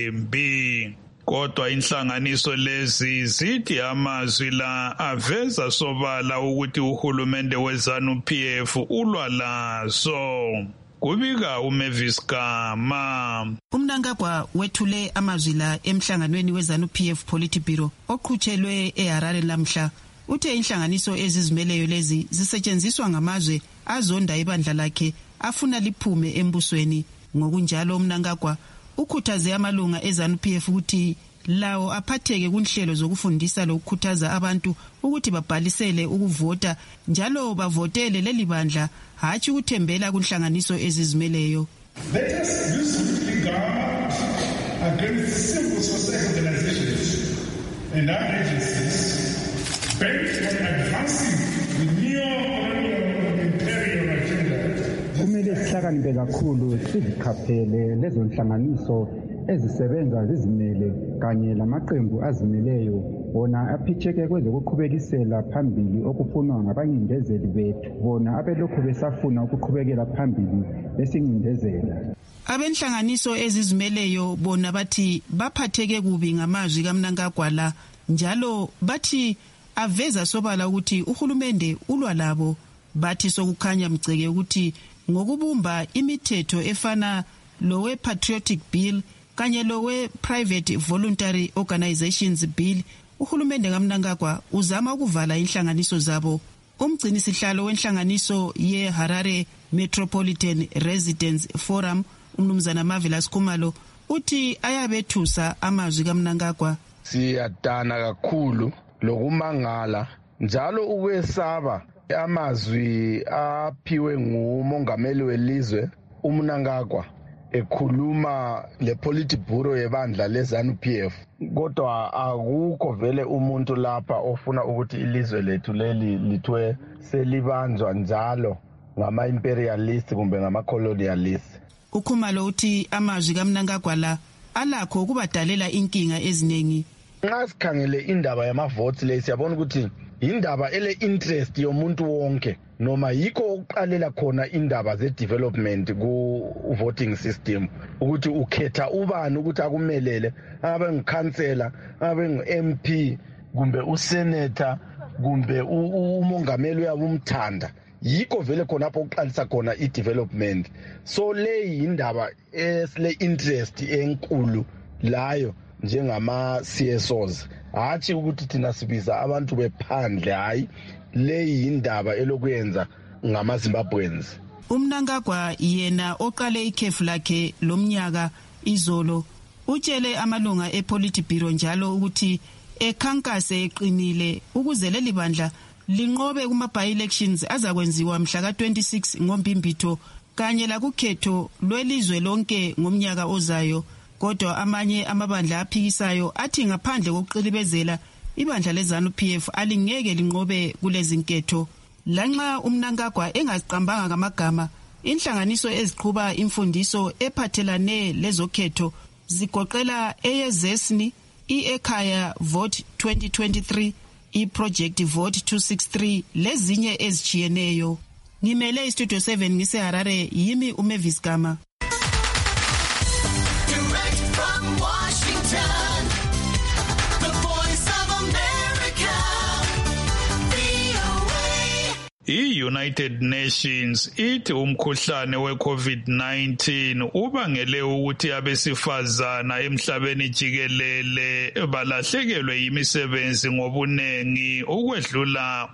embi. Kodwa inhlanganiso lezi zithi amazwi la aveza sobala ukuthi uhulumende weZANU P F ulwa lazo. Kubika uMavis Gama. uMnangagwa wethule amazwi la emhlanganweni weZANU P F Politburo oqhutshelwe eHarare lamhla. Uthe inhlanganiso ezizimeleyo lezi zisetshenziswa ngamazwe azonda ibandla lakhe afuna liphume embusweni. Ngokunjalo uMnangagwa ukhuthaze amalunga eZANU P F ukuthi lawo aphatheke kunhlelo zokufundisa lokukhuthaza abantu ukuthi babhalisele ukuvota njalo bavotele leli bandla hatshi ukuthembela kunhlanganiso ezizimeleyo. Let us use the government against civil society organizations and other agencies bent on advancing the neo-colonial imperial agenda. Kumele sihlakaniphe kakhulu sizikhaphele lezo nhlanganiso ezisebenza zizimele kanye lamaqembu azimeleyo bona aphitheke kwezokuqhubekisela phambili okufunwa ngabanyindezeli bethu bona abelokhu besafuna ukuqhubekela phambili besincindezela. Abenhlanganiso ezizimeleyo bona bathi baphatheke kubi ngamazwi kaMnangagwa la njalo bathi aveza sobala ukuthi uhulumende ulwa labo. Bathi sokukhanya mgceke ukuthi ngokubumba imithetho efana lowe Patriotic Bill kanye lowe Private Voluntary Organizations Bill, uhulumende kaMnangagwa uzama ukuvala inhlanganiso zabo. Umgcini sihlalo wenhlanganiso ye-Harare Metropolitan Residents Forum, umnumzana Marvelous Khumalo, uthi ayabethusa amazwi kaMnangagwa. Siyadana kakhulu lokumangala njalo ukwesaba amazwi aphiwe ngumongameli welizwe uMnangagwa ekhuluma le Politburo yebandla leZANU P F. Kodwa akukho vele umuntu lapha ofuna ukuthi ilizwe lethu leli lithwe selibanjwa njalo ngama imperialist kumbe ngama colonialist. Ukhumalo uthi amazwi kaMnangagwa la alakho ukubadalela inkinga eziningi. Nxa sikhangele indaba yama votes le siyabona ukuthi indaba ele interest yomuntu wonke noma yikho ukuqalela khona indaba ze development ku voting system ukuthi ukhetha ubani ukuthi akumelele abe ngikhansela abe ngu-M P kumbe usenator kumbe umongameli uyabumthanda yikho vele khona lapho uqalisa khona i-development. So le indaba esile interest enkulu layo njengama C S Os hathi ukuthi thina sibiza abantu bephandle hayi le indaba elokuyenza ngama Zimbabweans. uMnangagwa yena oqale ikhefu lakhe lomnyaka izolo utshele amalunga ePolitburo njalo ukuthi ekhankase eqinile ukuze leli bandla linqobe kuma by-elections azakwenziwa mhla ka twenty-six ngoMbimbitho kanye la kukhetho lwelizwe lonke ngomnyaka ozayo. Kodwa amanye amabandla aphikisayo athi ngaphandle kokuqilibezela ibandla leZANU P F alingeke linqobe kulezi nketho. Lanxa uMnangagwa engaziqambanga ngamagama inhlanganiso eziqhuba imfundiso ephathelane lezokhetho zigoqela eyezesni, i-ekhaya vote twenty twenty-three, i-project vote two sixty-three lezinye ezijiyeneyo. Ngimele istudio seven ngiseharare, yimi uMavis Gama. Direct from Washington, the voice of America, V O A. I-United Nations ithi umkhuhlane we-COVID nineteen ubangele ukuthi abesifazana emhlabeni jikelele balahlekelwe yimisebenzi ngobunengi ukwedlula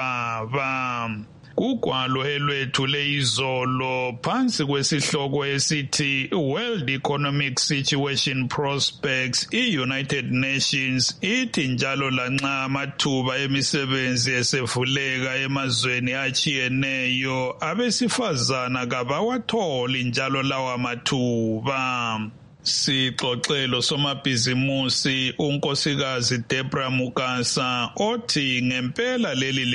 obaba. Kugwalo elwethule izolo phansi kwesihloko esithi World Economic Situation Prospects, i-United Nations ithi njalo lanxa amathuba emisebenzi esevuleka emazweni achiyeneyo abesifazana kabawatholi njalo lawa mathuba. Sixoxelo somabhizimusi unkosikazi Debra Mukasa othi ngempela leli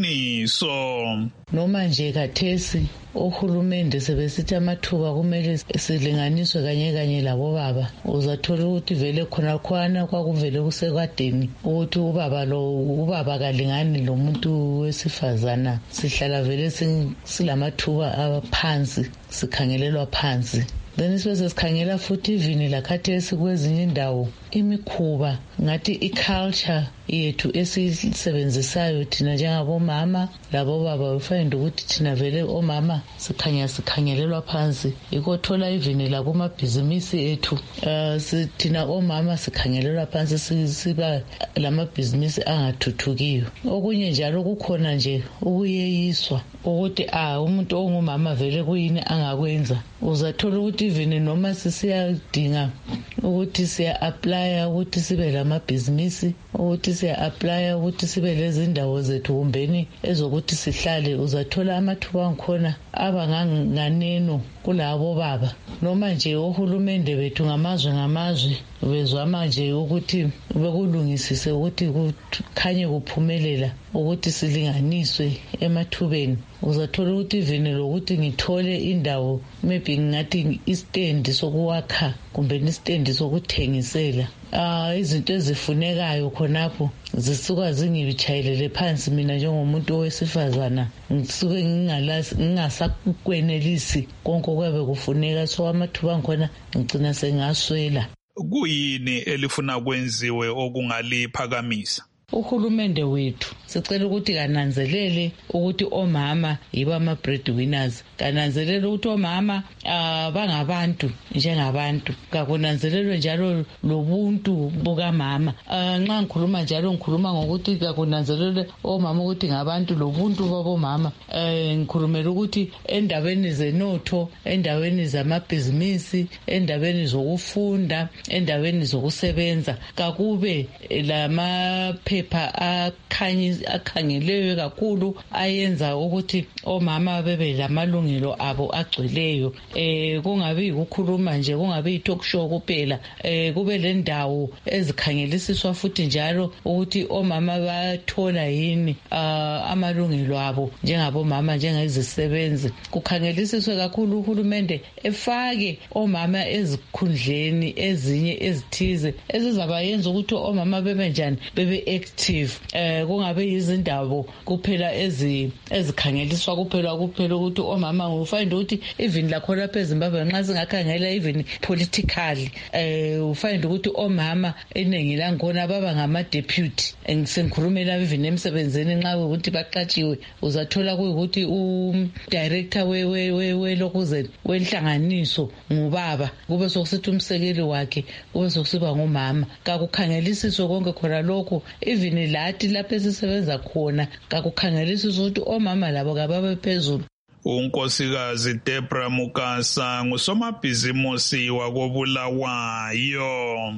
liqiniso. Noma nje kathesi uhulumende sebesithi amathuba kumele silinganiswe kanye kanye labo baba, uzathola ukuthi vele khona khona kwakuvele kusekadeni ukuthi ubaba lo ubaba kalingani lo muntu wesifazana, sihlala vele silamathuba aphansi, sikhangelelwa phansi. Then sibe sikhangela futhi ivini lakhathesi kwezinye indawo imikhuba ngathi iculture yethu esisebenzisayo thina njengabomama labo baba, ufind ukuthi thina vele omama sikhanya sikhangelelwa phansi, ikothola ivini lakumabhizinisi ethu uh, thina omama sikhangelelwa phansi, siba lamabhizinisi angathuthukiyo. Okunye njalo kukhona nje ukuyeyiswa ukuthi ah umuntu ongumama vele kuyini angakwenza. Uzathola ukuthi ivini noma sisiyadinga ukuthi siya apply ukuthi sibe lamabhizinisi, ukuthi siya apply ukuthi sibe lezi ndawo zethu kumbeni ezokuthi sihlale, uzathola amathuba angikhona abanganganeno kulabo baba. Noma nje ohulumende bethu ngamazwe ngamazwe bezwa manje ukuthi bekulungisise ukuthi kukhanye kuphumelela ukuthi silinganiswe emathubeni. Uzathola ukuthi ivini lokuthi ngithole indawo maybe ngathi istand sokuwakha kumbe istand sokuthengisela ah izinto ezifunekayo khonapho zisuka zingibitshayelele phansi mina njengomuntu wesifazana, ngisuke ngingalazi ngingasakwenelisi konke okwabe kufuneka, so amathuba ngikhona ngicina sengaswela. Kuyini elifuna kwenziwe okungaliphakamisa? Uhulumende wethu sicela ukuthi kananzelele ukuthi omama yibo ama breadwinners, kananzelele ukuthi omama uh, bangabantu njengabantu, kakunanzelelwe njalo lobuntu bukamama. Uh, nxa ngikhuluma njalo ngikhuluma ngokuthi kakunanzelelwe omama ukuthi ngabantu lobuntu babomama. Uh, ngikhulumela ukuthi endaweni zenotho, endaweni zamabhizinisi, endaweni zokufunda, endaweni zokusebenza kakube lama akhangeleyo kakhulu ayenza ukuthi omama bebe lamalungelo abo agcweleyo. Eh kungabi ukukhuluma nje, kungabi talk show kuphela, eh kube le ndawo ezikhangelisiswa futhi njalo ukuthi omama bathola yini uh, amalungelo abo njengabomama njengezisebenzi. Kukhangelisiswe kakhulu uhulumende efake omama ezikhundleni ezinye ezithize ezizabayenza ukuthi omama bebe njani, bebe active. Eh kungabe izindawo kuphela ezi ezikhangeliswa kuphela kuphela ukuthi omama ufind ukuthi even lakho lapha eZimbabwe nxa singakhangela even politically eh ufind ukuthi omama eningi langona baba ngama deputy. Ngisengikhulumela even emsebenzini nxa ukuthi baqatshiwe uzathola ukuthi u director we we we lokuzeni wenhlanganiso ngubaba, kube sokusithi umsekeli wakhe kube sokusiba ngumama. Kakukhangelisiswe konke khona lokho, even lathi lapho esisebenza khona kakukhangelisiswe ukuthi omama labo kababe phezulu. Unkosikazi Debra Mukasa ngusomabhizimusi wakobulawayo.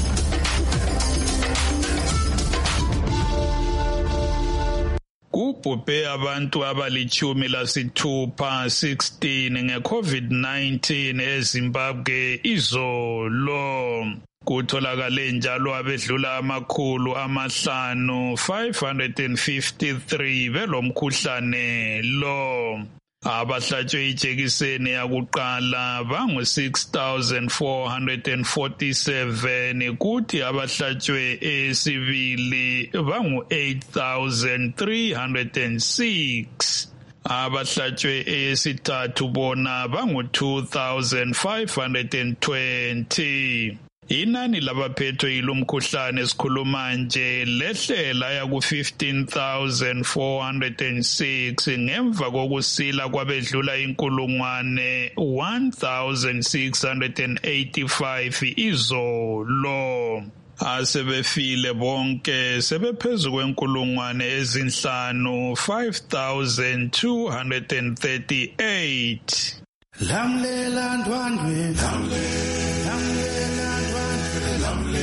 Kubhubhe abantu abalichumi lasithupha sixteen nge-COVID nineteen eZimbabwe izolo. Kutholakale njalo abedlula amakhulu amahlanu five hundred fifty-three belomkhuhlane lo. Abahlatshwe ijekiseni yakuqala bangu six thousand four hundred forty-seven kuthi abahlatshwe esibili bangu eight thousand three hundred six. Abahlatshwe esithathu bona bangu two thousand five hundred twenty. Inani labaphethwe yilomkhuhlane esikhuluma nje lehlela yaku fifteen thousand four hundred six ngemva kokusila kwabedlula inkulungwane one thousand six hundred eighty-five izolo. Asebefile bonke sebephezulu kwenkulungwane ezinhlanu five thousand two hundred thirty-eight. Lamlela ndwandwe lamlela ndwandwe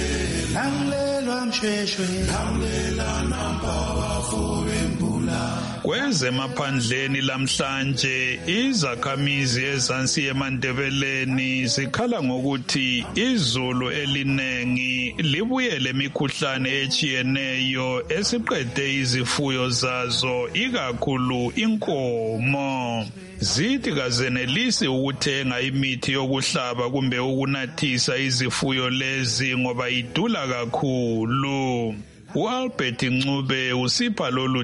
lamlela msheshwe lamlela nampawa fobembula. Kwezemaphandleni lamhlanje izakhamizi ezansi eMandebeleni zikhala ngokuthi izulu elinengi libuyele imikhuhlane echiyeneyo esiqede izifuyo zazo ikakhulu inkomo. Zithi kazenelisi ukuthenga imithi yokuhlaba kumbe ukunathisa izifuyo lezi ngoba idula kakhulu. uAlbert Ncube usipha lolu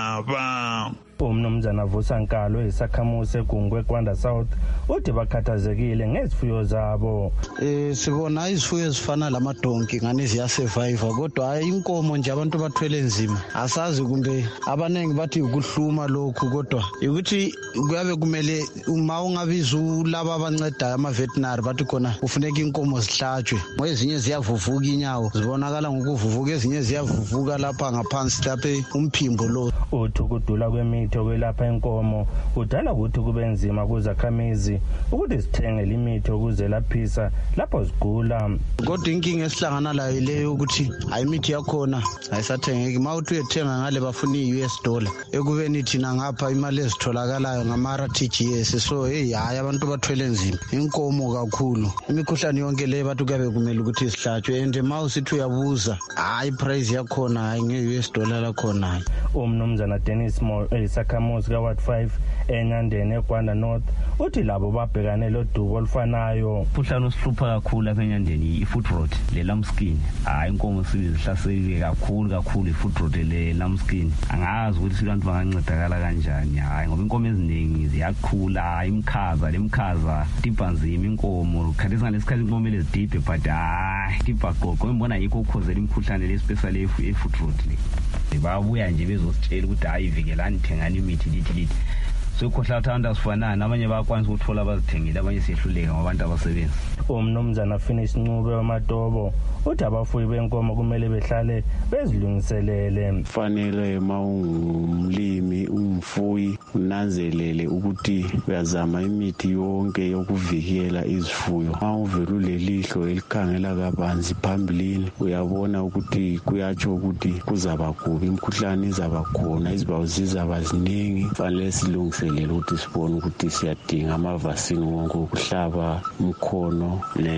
daba. Umnumzana Vusankalo isakhamuzi eGungwe Kwanda South uthi bakhathazekile ngezifuyo zabo. Eh sibona izifuyo ezifana lamadonki ngani ziya survive kodwa hayi inkomo nje abantu bathwele nzima. Asazi kumbe abanengi bathi ukuhluma lokhu kodwa ukuthi kuyabe kumele uma ungabiza ulaba abancedayo ama veterinary bathi khona kufuneka inkomo zihlatshwe. Ezinye ziyavuvuka inyawo zibonakala ngokuvuvuka ezinye ziyavuvuka lapha ngaphansi lapha umphimbo lo. Uthi ukudula kwemithi okwelapha inkomo kudala ukuthi kube nzima kuzakhamizi ukuthi sithenge imithi okuzelaphisa lapho zigula. Kodwa inkinga esihlangana layo leyo ukuthi hayi imithi yakhona ayisathengeki. Mawuthi uyethenga ngale bafuna i-U S dollar ekubeni thina ngapha imali ezitholakalayo ngama-R T G S. So hey hayi abantu bathwele nzima inkomo kakhulu. Imikhuhlane yonke le bathi kuyabe kumele ukuthi sihlatshwe and mawusithi uyabuza hayi price yakhona hayi nge-U S dollar lakhona. Umnumzana Dennis Mo isakhamuzi ka Ward five eNyandeni eGwanda North uthi labo babhekane lodubo olufanayo. Umkhuhlane osihlupha kakhulu lapha eNyandeni i-foot rot le lamskin. Hayi inkomo sizihlaselwe kakhulu kakhulu i-foot rot le lamskin. Angazi ukuthi abantu bangancedakala kanjani. Hayi ngoba inkomo eziningi ziyakhula imkhaza lemkhaza dibhanzima inkomo khathesi ngalesikhathi inkomo lezidibhe but hayi dibha gogo ngibona yikho ukukhozela imkhuhlane le special e-foot rot le. Babuya nje bezositshela ukuthi hayi vikelani thengani imithi lithi lithi. So ukhohla uthanda asifanana abanye bayakwanisa ukuthola abazithengile abanye siyehluleka ngabantu abasebenza. Umnumzana Finish Ncube wamaTobo uthi abafuyi benkomo kumele behlale bezilungiselele. Kufanele mawungumlimi umfuyi unanzelele ukuthi uyazama imithi yonke yokuvikela izifuyo. Mawuvela ulelihlo elikhangela kabanzi phambilini uyabona ukuthi kuyatsho ukuthi kuzaba kubi imkhuhlane izaba khona izibawu zizaba ziningi. Kufanele silungiselele ukuthi sibone ukuthi siyadinga amavasini wonke ukuhlaba umkhono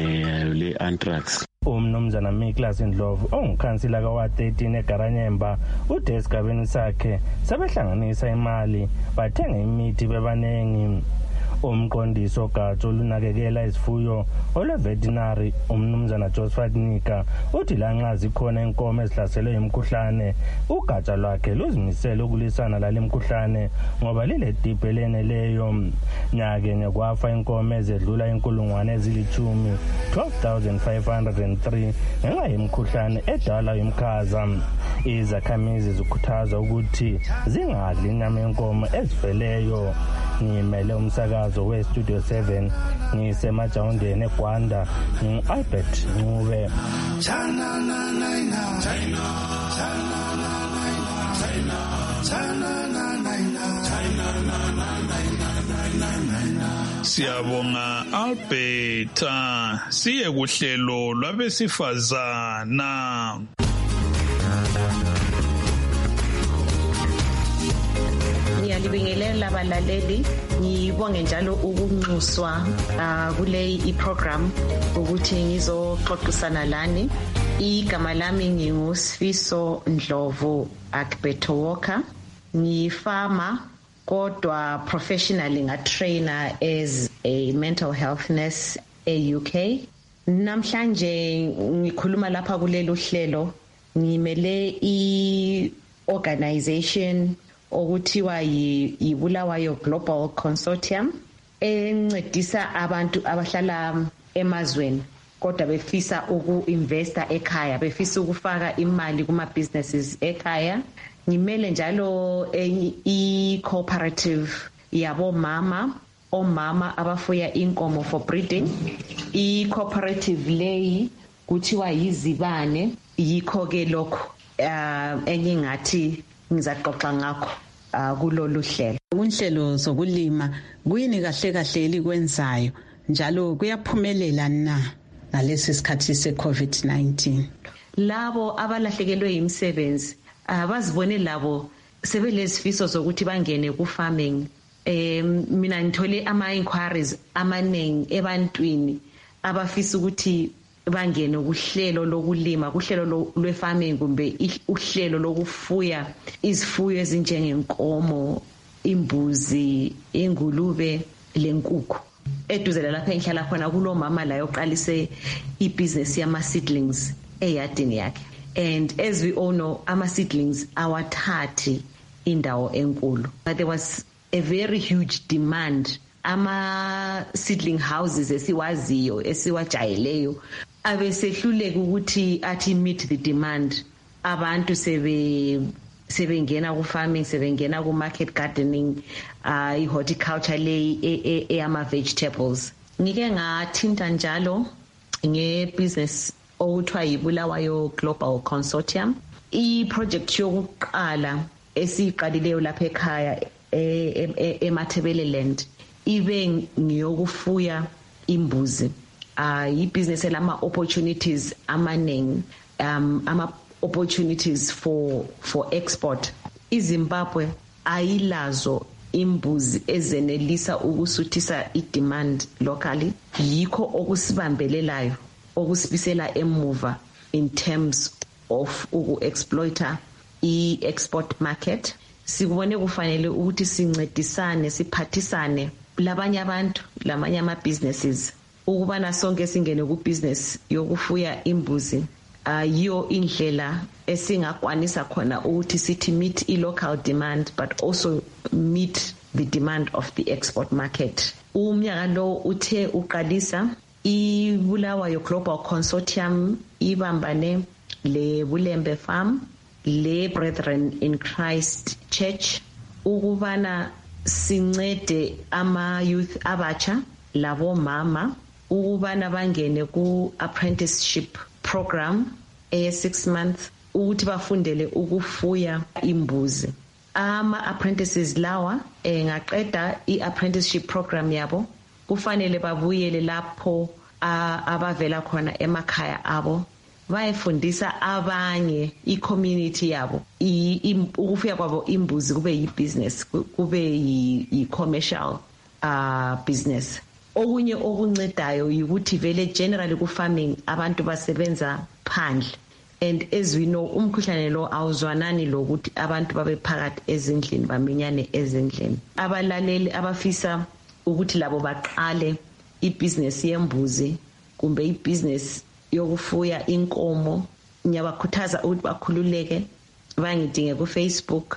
le anthrax. Umnumzana Miklas Ndlovu ongukhansila ka Ward thirteen eGaranyemba uthi esigabeni sakhe sebehlanganisa imali bathenga imithi bebanengi. Umqondisi ogatsha olunakekela izifuyo olweveterinary umnumzana Josephat Nika uthi lanxa zikhona inkomo ezihlaselwe imkhuhlane ugatsha lwakhe luzimisele ukulisana lale mkhuhlane ngoba lile dibhe leneleyo. Nyakenye kwafa inkomo ezedlula inkulungwane ezilithumi twelve thousand five hundred three ngenxa yemkhuhlane edala imkhaza. Izakhamizi zikhuthaza ukuthi zingadli inyama yenkomo ezifeleyo. Ngimele umsakazo we-Studio seven ngisemajawundeni eGwanda ngu-Albert Ncube. Siyabonga Albert. Siye kuhlelo lwabesifazana. Ngiyalibingelela abalaleli ngibonge njalo ukunxuswa kule iprogram ukuthi ngizoxoxisana lani. Igama lami nginguSifiso Ndlovu Akbeto Walker. Ngifama kodwa professionally ngatrainer as a mental health nurse e-U K. Namhlanje ngikhuluma lapha kulelo hlelo ngimele i-organization okuthiwa yiBulawayo Global Consortium encedisa abantu abahlala emazweni kodwa befisa uku-investa ekhaya, befisa ukufaka imali kuma-businesses ekhaya. Ngimele njalo i-cooperative yabomama, omama abafuya inkomo for breeding. I-cooperative leyi kuthiwa yizibane, yikho ke lokho engingathi ngizaxoxa ngakho kulolu hlelo. Unhlelo zokulima kuyini kahle kahle elikwenzayo njalo kuyaphumelela na ngalesi sikhathi se-COVID nineteen? Labo abalahlekelwe yimisebenzi abazibone labo sebelezifiso zokuthi bangene ku-farming. Um, mina ngithole ama-inquiries amaningi ebantwini abafisa ukuthi bangene kuhlelo lokulima, kuhlelo lwe-farming kumbe uhlelo lokufuya izifuyo ezinjengenkomo, imbuzi, ingulube, lenkukhu. Eduzela lapha engihlala khona kulo mama la yoqalise ibusiness yama-seedlings eyadini yakhe. And as we all know, ama-seedlings awathathi indawo enkulu. But there was a very huge demand. Ama-seedling houses esiwaziyo, esiwajayeleyo, abesehluleka ukuthi athi meet the demand. Abantu sebe sebengena ku-farming, sebengena ku-market gardening, uh, i-horticulture leyi eyama-vegetables. Ngike ngathinta njalo nge-business okuthiwa yiBulawayo Global Consortium. I-project yokuqala esiyiqalileyo lapha ekhaya eMathebeleland ibe ngiyokufuya imbuzi. Uh, i-business elama-opportunities amaningi, um, ama-opportunities for, for export. IZimbabwe ayilazo imbuzi ezenelisa ukusuthisa i-demand locally. Yikho okusibambelelayo, okusibisela emuva in terms of uku-exploiter i-export market. Sikubone kufanele ukuthi sincedisane, siphathisane labanye abantu, lamanye ama-businesses ukubana sonke singene ku-business yokufuya imbuzi. Ayiyo indlela esingakwanisa khona ukuthi sithi meet i-local demand but also meet the demand of the export market. Umnyaka lo uthe uqalisa iBulawayo Global Consortium ibambane le Bulembe Farm, le Brethren in Christ Church ukubana sincede ama-youth abatsha labo mama ukubana bangene ku-apprenticeship program eye six months ukuthi bafundele ukufuya imbuzi. Ama-apprentices lawa engaqeda i-apprenticeship program yabo kufanele babuyele lapho abavela khona emakhaya abo bayefundisa abanye i-community yabo ukufuya kwabo imbuzi kube yi-business, kube yi-commercial uh, business. Okunye okuncedayo ukuthi vele generally ku-farming abantu basebenza phandle, and as we know umkhuhlane lo awuzwanani lokuthi abantu babe phakathi ezindlini baminyane ezindlini. Abalaleli abafisa ukuthi labo baqale i-business yembuzi kumbe i-business yokufuya inkomo, ngiyabakhuthaza ukuthi bakhululeke bangidinge ku-Facebook,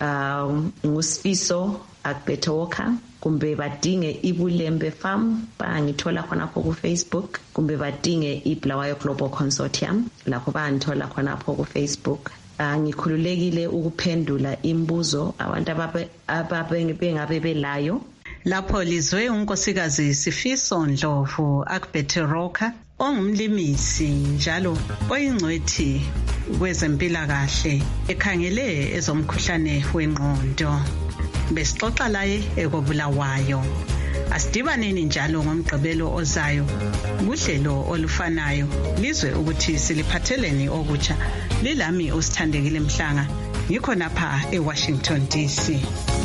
um, nguSifiso Akbetoka, kumbe badinge iBulembe Farm bangithola khonapho ku-Facebook, kumbe badinge iBulawayo Global Consortium lapho bangithola khonapho ku-Facebook. Uh, ngikhululekile ukuphendula imbuzo abantu ababengabe belayo. Lapho lizwe unkosikazi Sifiso Ndlovu Akbetoka ongumlimisi njalo oyingcwethi kwezempilakahle ekhangele ezomkhuhlane wengqondo. Besixoxa laye ekobulawayo. Asidibaneni njalo ngomgqibelo ozayo kuhlelo olufanayo lizwe ukuthi siliphatheleni okutsha. Lilami usithandekile Mhlanga, ngikho napha eWashington D C.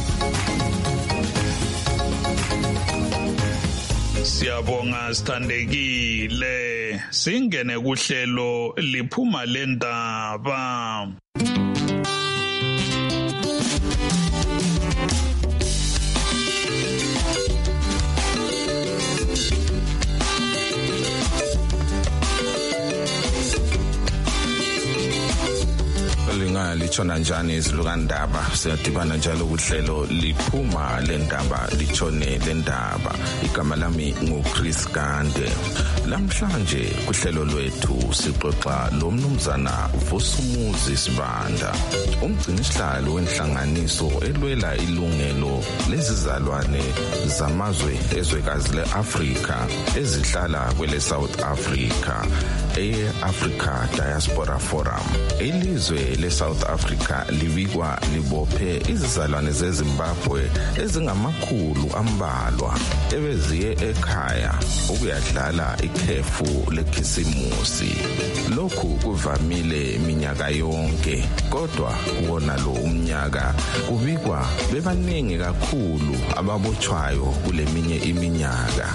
Siyabonga sithandekile, singene kuhlelo liphuma lendaba. litshona njani izilukandaba. Siyadibana njalo kuhlelo liphuma lendaba litshone lendaba. Igama lami nguChris Gande. Lamhlanje kuhlelo lwethu sixoxa lo mnumzana Vusumuzi Sibanda, umgcinisihlalo wenhlanganiso elwela ilungelo lezizalwane zamazwe ezwekazi le-Afrika ezihlala kwele South Africa, e-Africa Diaspora Forum. Ilizwe le-South Africa libikwa libophe izizalwane zeZimbabwe ezingamakhulu ambalwa ebeziye ekhaya ukuyadlala ikhefu lekhisimusi. Lokhu kuvamile minyaka yonke, kodwa wona lo umnyaka kubikwa bebaningi kakhulu ababotshwayo kule minye iminyaka.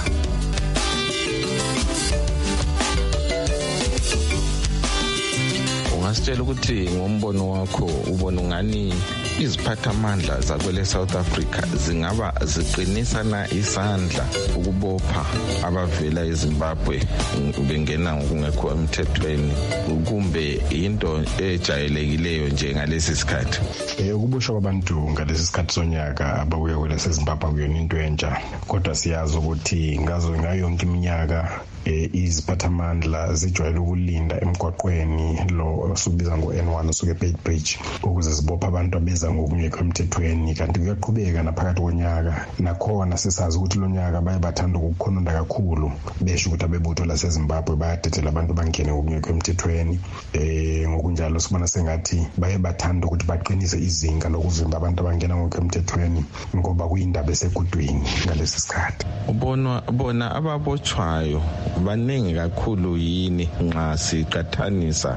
Ungasitshela ukuthi ngombono wakho ubona ngani iziphathamandla zakwele South Africa zingaba ziqinisa na isandla ukubopha abavela eZimbabwe bengena ngokungekho emthethweni, kumbe into ejayelekileyo nje ngalesi sikhathi? Eh ukuboshwa kwabantu ngalesi sikhathi sonyaka ababuya kwele seZimbabwe kuyona into entsha, kodwa siyazi ukuthi ngazo ngayo yonke iminyaka iziphathamandla zijwayele ukulinda emgwaqweni lo sokubiza ngo-N one osuke eBeit Bridge ukuze zibopha abantu abeza ngokungekho emthethweni. Kanti kuyaqhubeka naphakathi konyaka, nakhona sisazi ukuthi lo nyaka baye bathanda ukukhononda kakhulu besho ukuthi abebutho laseZimbabwe bayadedela abantu bangene ngokungekho emthethweni. Eh ngokunjalo sibona sengathi baye bathanda ukuthi baqinise izinga lokuvimba abantu abangena ngokungekho emthethweni ngoba kuyindaba esekudwini ngalesi sikhathi. Ubona bona ababotshwayo baningi kakhulu yini nxa siqathanisa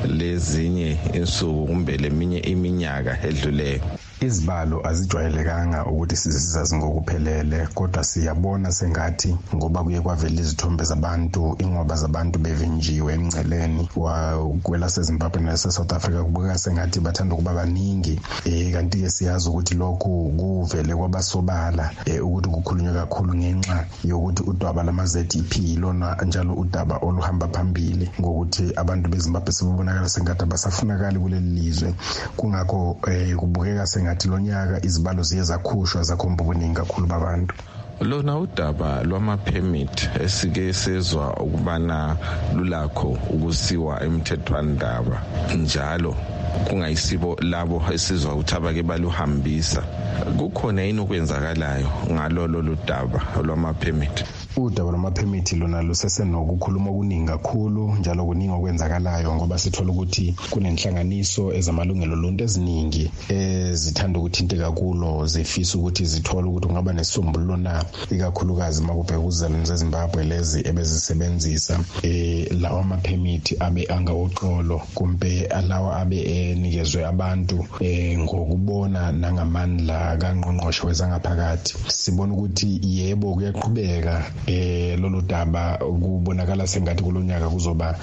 lezinye insuku kumbe leminye iminyaka edluleyo? Izibalo azijwayelekanga ukuthi sizazi ngokuphelele, kodwa siyabona sengathi ngoba kuye kwavela izithombe zabantu, ingoba zabantu bevinjiwe emngceleni wakwela seZimbabwe nase-South Africa, kubukeka sengathi bathanda ukuba baningi. Eh kanti-ke siyazi ukuthi lokhu kuvele kwabasobala ukuthi kukhulunywe kakhulu ngenxa yokuthi udaba lama-Z E P lona njalo udaba oluhamba phambili ngokuthi abantu beZimbabwe sebebonakala sengathi abasafunakali kuleli lizwe. Kungakho eh kubukeka sengathi ngathi lonyaka izibalo ziye zakhushwa zakhomba ubuningi kakhulu babantu. Lona udaba lwama-permit esike sezwa ukubana lulakho ukusiwa emthethwandaba njalo kungayisibo labo esizwa ukuthi abake baluhambisa. Kukhona yini okwenzakalayo ngalo lolu daba lwama-permit? Udaba lwama-permit lona lusesenokukhuluma okuningi kakhulu njalo kuningi okwenzakalayo ngoba sithola ukuthi kunenhlanganiso ezamalungelo lonke eziningi ezithanda ukuthinteka kulo, zifisa ukuthi zithole ukuthi kungaba nesisombululo na, ikakhulukazi makubheka uzizalwane zeZimbabwe lezi ebezisebenzisa eh lawa ama-permit abe angawoqolo kumbe alawa abe enikezwe abantu eh ngokubona nangamandla kaNgqongqoshe wezangaphakathi. Sibona ukuthi yebo kuyaqhubeka eh lolu daba, kubonakala sengathi kulonyaka kuzoba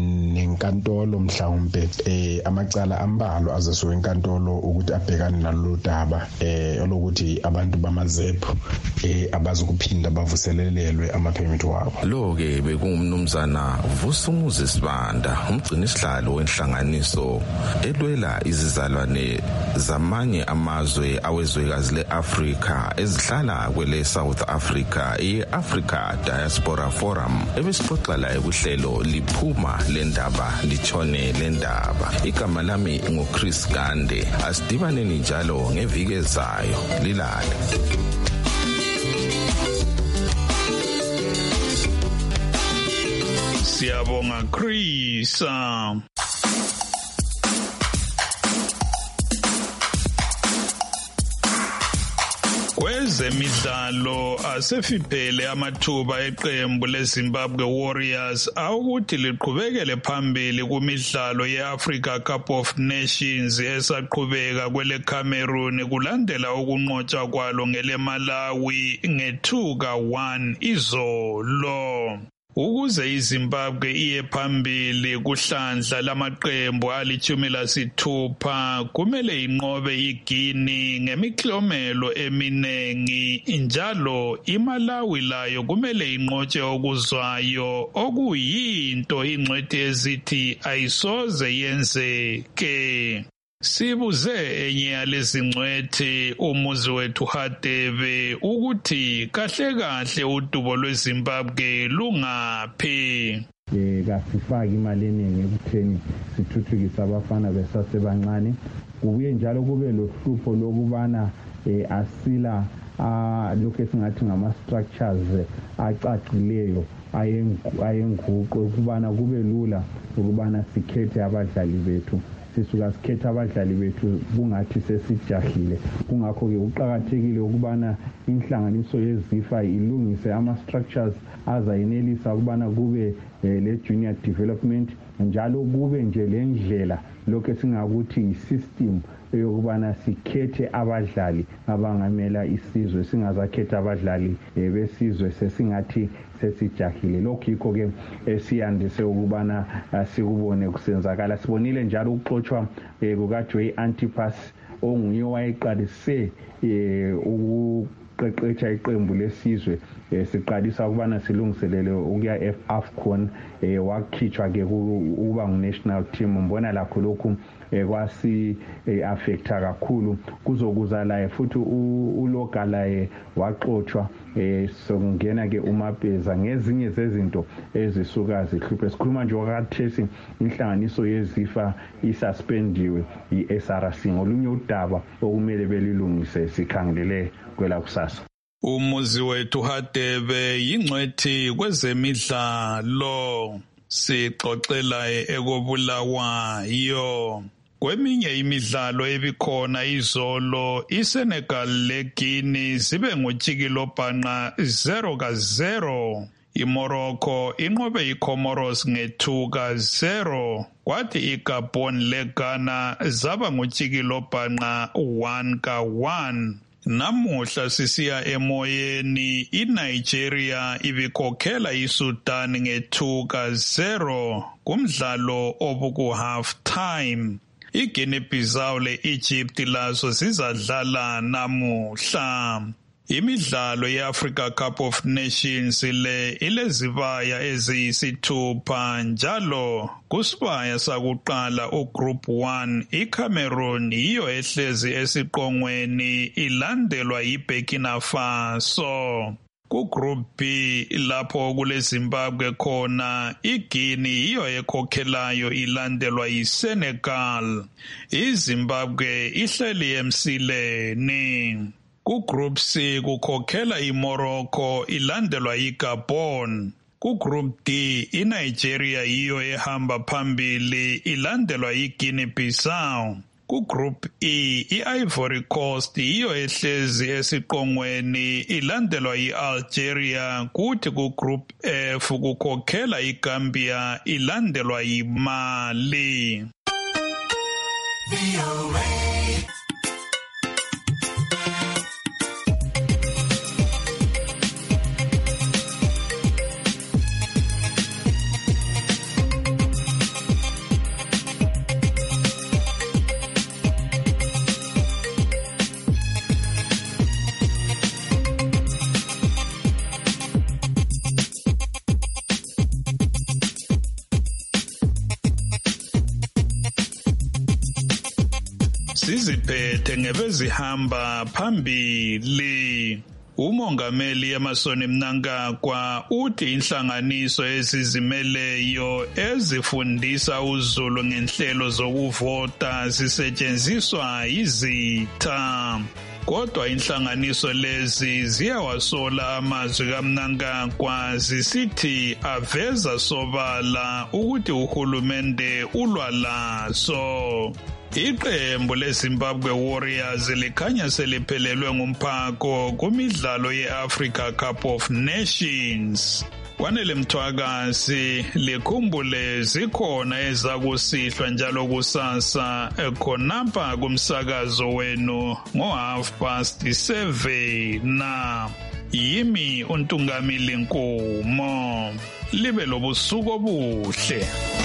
nenkantolo mhlawumbe eh amacala ambalo azesuka enkantolo ukuthi abhekane nalolu daba eh olokuthi abantu bamazepho eh abazukuphinda bavuselelelwe ama-permit wabo. Lo ke bekungumnumzana Vusumuzi Sibanda, umgcinisihlalo wenhlanganiso elwela izizalwane zamanye amazwe awezwekazi le-Afrika ezihlala kwele South Africa, i-Africa Diaspora Forum. Ebesixoxa la ekuhlelo liphuma lendaba litshone lendaba. Igama lami nguChris Gande. Asidibaneni njalo ngeviki ezayo. Lilale. Siyabonga Chris. Kwezemidlalo asefiphele amathuba eqembu leZimbabwe Warriors awukuthi liqhubekele phambili kumidlalo ye-Africa Cup of Nations esaqhubeka kwele Cameroon kulandela ukunqotshwa kwalo ngele Malawi nge-two ka one izolo. Ukuze iZimbabwe iye phambili kuhlandla lamaqembu alithumi lasithupha kumele inqobe iGuinea ngemiklomelo eminengi, njalo iMalawi layo kumele inqotshe okuzwayo okuyinto ingcwethi ezithi ayisoze yenzeke. Sibuze enye yalezingcwethi umuzi wethu Hadebe ukuthi kahle kahle udubo lweZimbabwe lungaphi. Eh kasifaki imali eningi ekutheni sithuthukisa abafana besasebancane. Kubuye njalo kube lohlupho lokubana eh asila ah lokho esingathi ngama structures acacileyo ayenguqo ukubana kube lula ukubana sikhethe abadlali bethu. Sisuka sikhetha abadlali bethu kungathi sesijahile. Kungakho ke uqhakathekile ukubana inhlanganiso yeZIFA ilungise ama structures azayenelisa ukubana kube le junior development njalo kube nje lendlela lokho esingakuthi isystem eyokubana sikhethe abadlali abangamela isizwe singazakhetha abadlali besizwe sesingathi sesijahile. Lokho yikho ke esiyandise ukubana sikubone kusenzakala. Sibonile njalo ukuxoxwa kukaJoy Antipas onguye wayeqalise ukuqeqesha iqembu lesizwe siqalisa ukubana silungiselele ukuya eAFCON wakhitshwa ke ukuba ngu-national team. Mbona lakho lokhu kwasi affecta kakhulu kuzokuza laye futhi uloga laye waxoxwa sokungena ke uMapeza ngezinye zezinto ezisuka zihluphe. Sikhuluma nje wakhathesi inhlanganiso yeZIFA isuspendiwe iS R C ngolunye udaba okumele belilungise sikhangelele kwela kusasa. Umuzi wethu Hadebe yingcwethi kwezemidlalo sixoxela ekobulawayo. Kweminye imidlalo ebikhona izolo iSenegal leGuinea sibe ngojikilobhanqa zero ka zero. IMorocco inqobe iComoros nge-two ka zero. Kwathi iGabon leGhana zaba ngojikilobhanqa one ka one. Namuhla sisiya emoyeni iNigeria ibikhokhela iSudan nge-two ka zero kumdlalo obuku half time. IGuinea Bissau le-Egypt lazo zizadlala namuhla. Imidlalo ye-Africa Cup of Nations le ilezibaya eziyisithupha njalo kusibaya sakuqala uGroup one iCameroon yiyo ehlezi esiqongweni ilandelwa yiBurkina Faso. KuGroup B lapho kuleZimbabwe khona iGuinea yiyo ekhokhelayo ilandelwa yiSenegal. iZimbabwe ihleli emsileni. KuGroup C kukhokhela iMorocco ilandelwa yiGabon. KuGroup D iNigeria yiyo ehamba phambili ilandelwa yiGuinea Bissau. KuGroup E iIvory Coast yiyo ehlezi esiqongweni ilandelwa yiAlgeria kuthi kuGroup F kukhokhela iGambia ilandelwa yiMali. Siziphethe ngebezihamba phambili. Umongameli Emmerson Mnangagwa uthi inhlanganiso ezizimeleyo ezifundisa uZulu ngenhlelo zokuvota zisetshenziswa yizitha. Kodwa inhlanganiso lezi ziyawasola amazwi kaMnangagwa zisithi aveza sobala ukuthi uhulumende ulwa laso. Iqembu leZimbabwe Warriors likhanya seliphelelwe ngumphako kumidlalo yeAfrica Cup of Nations. Kwanele Mthwakazi likhumbule zikhona ezakusihlwa njalo kusasa khonapha kumsakazo wenu ngo half past seven na yimi uNtungamili Nkomo. Libe lobusuku obuhle.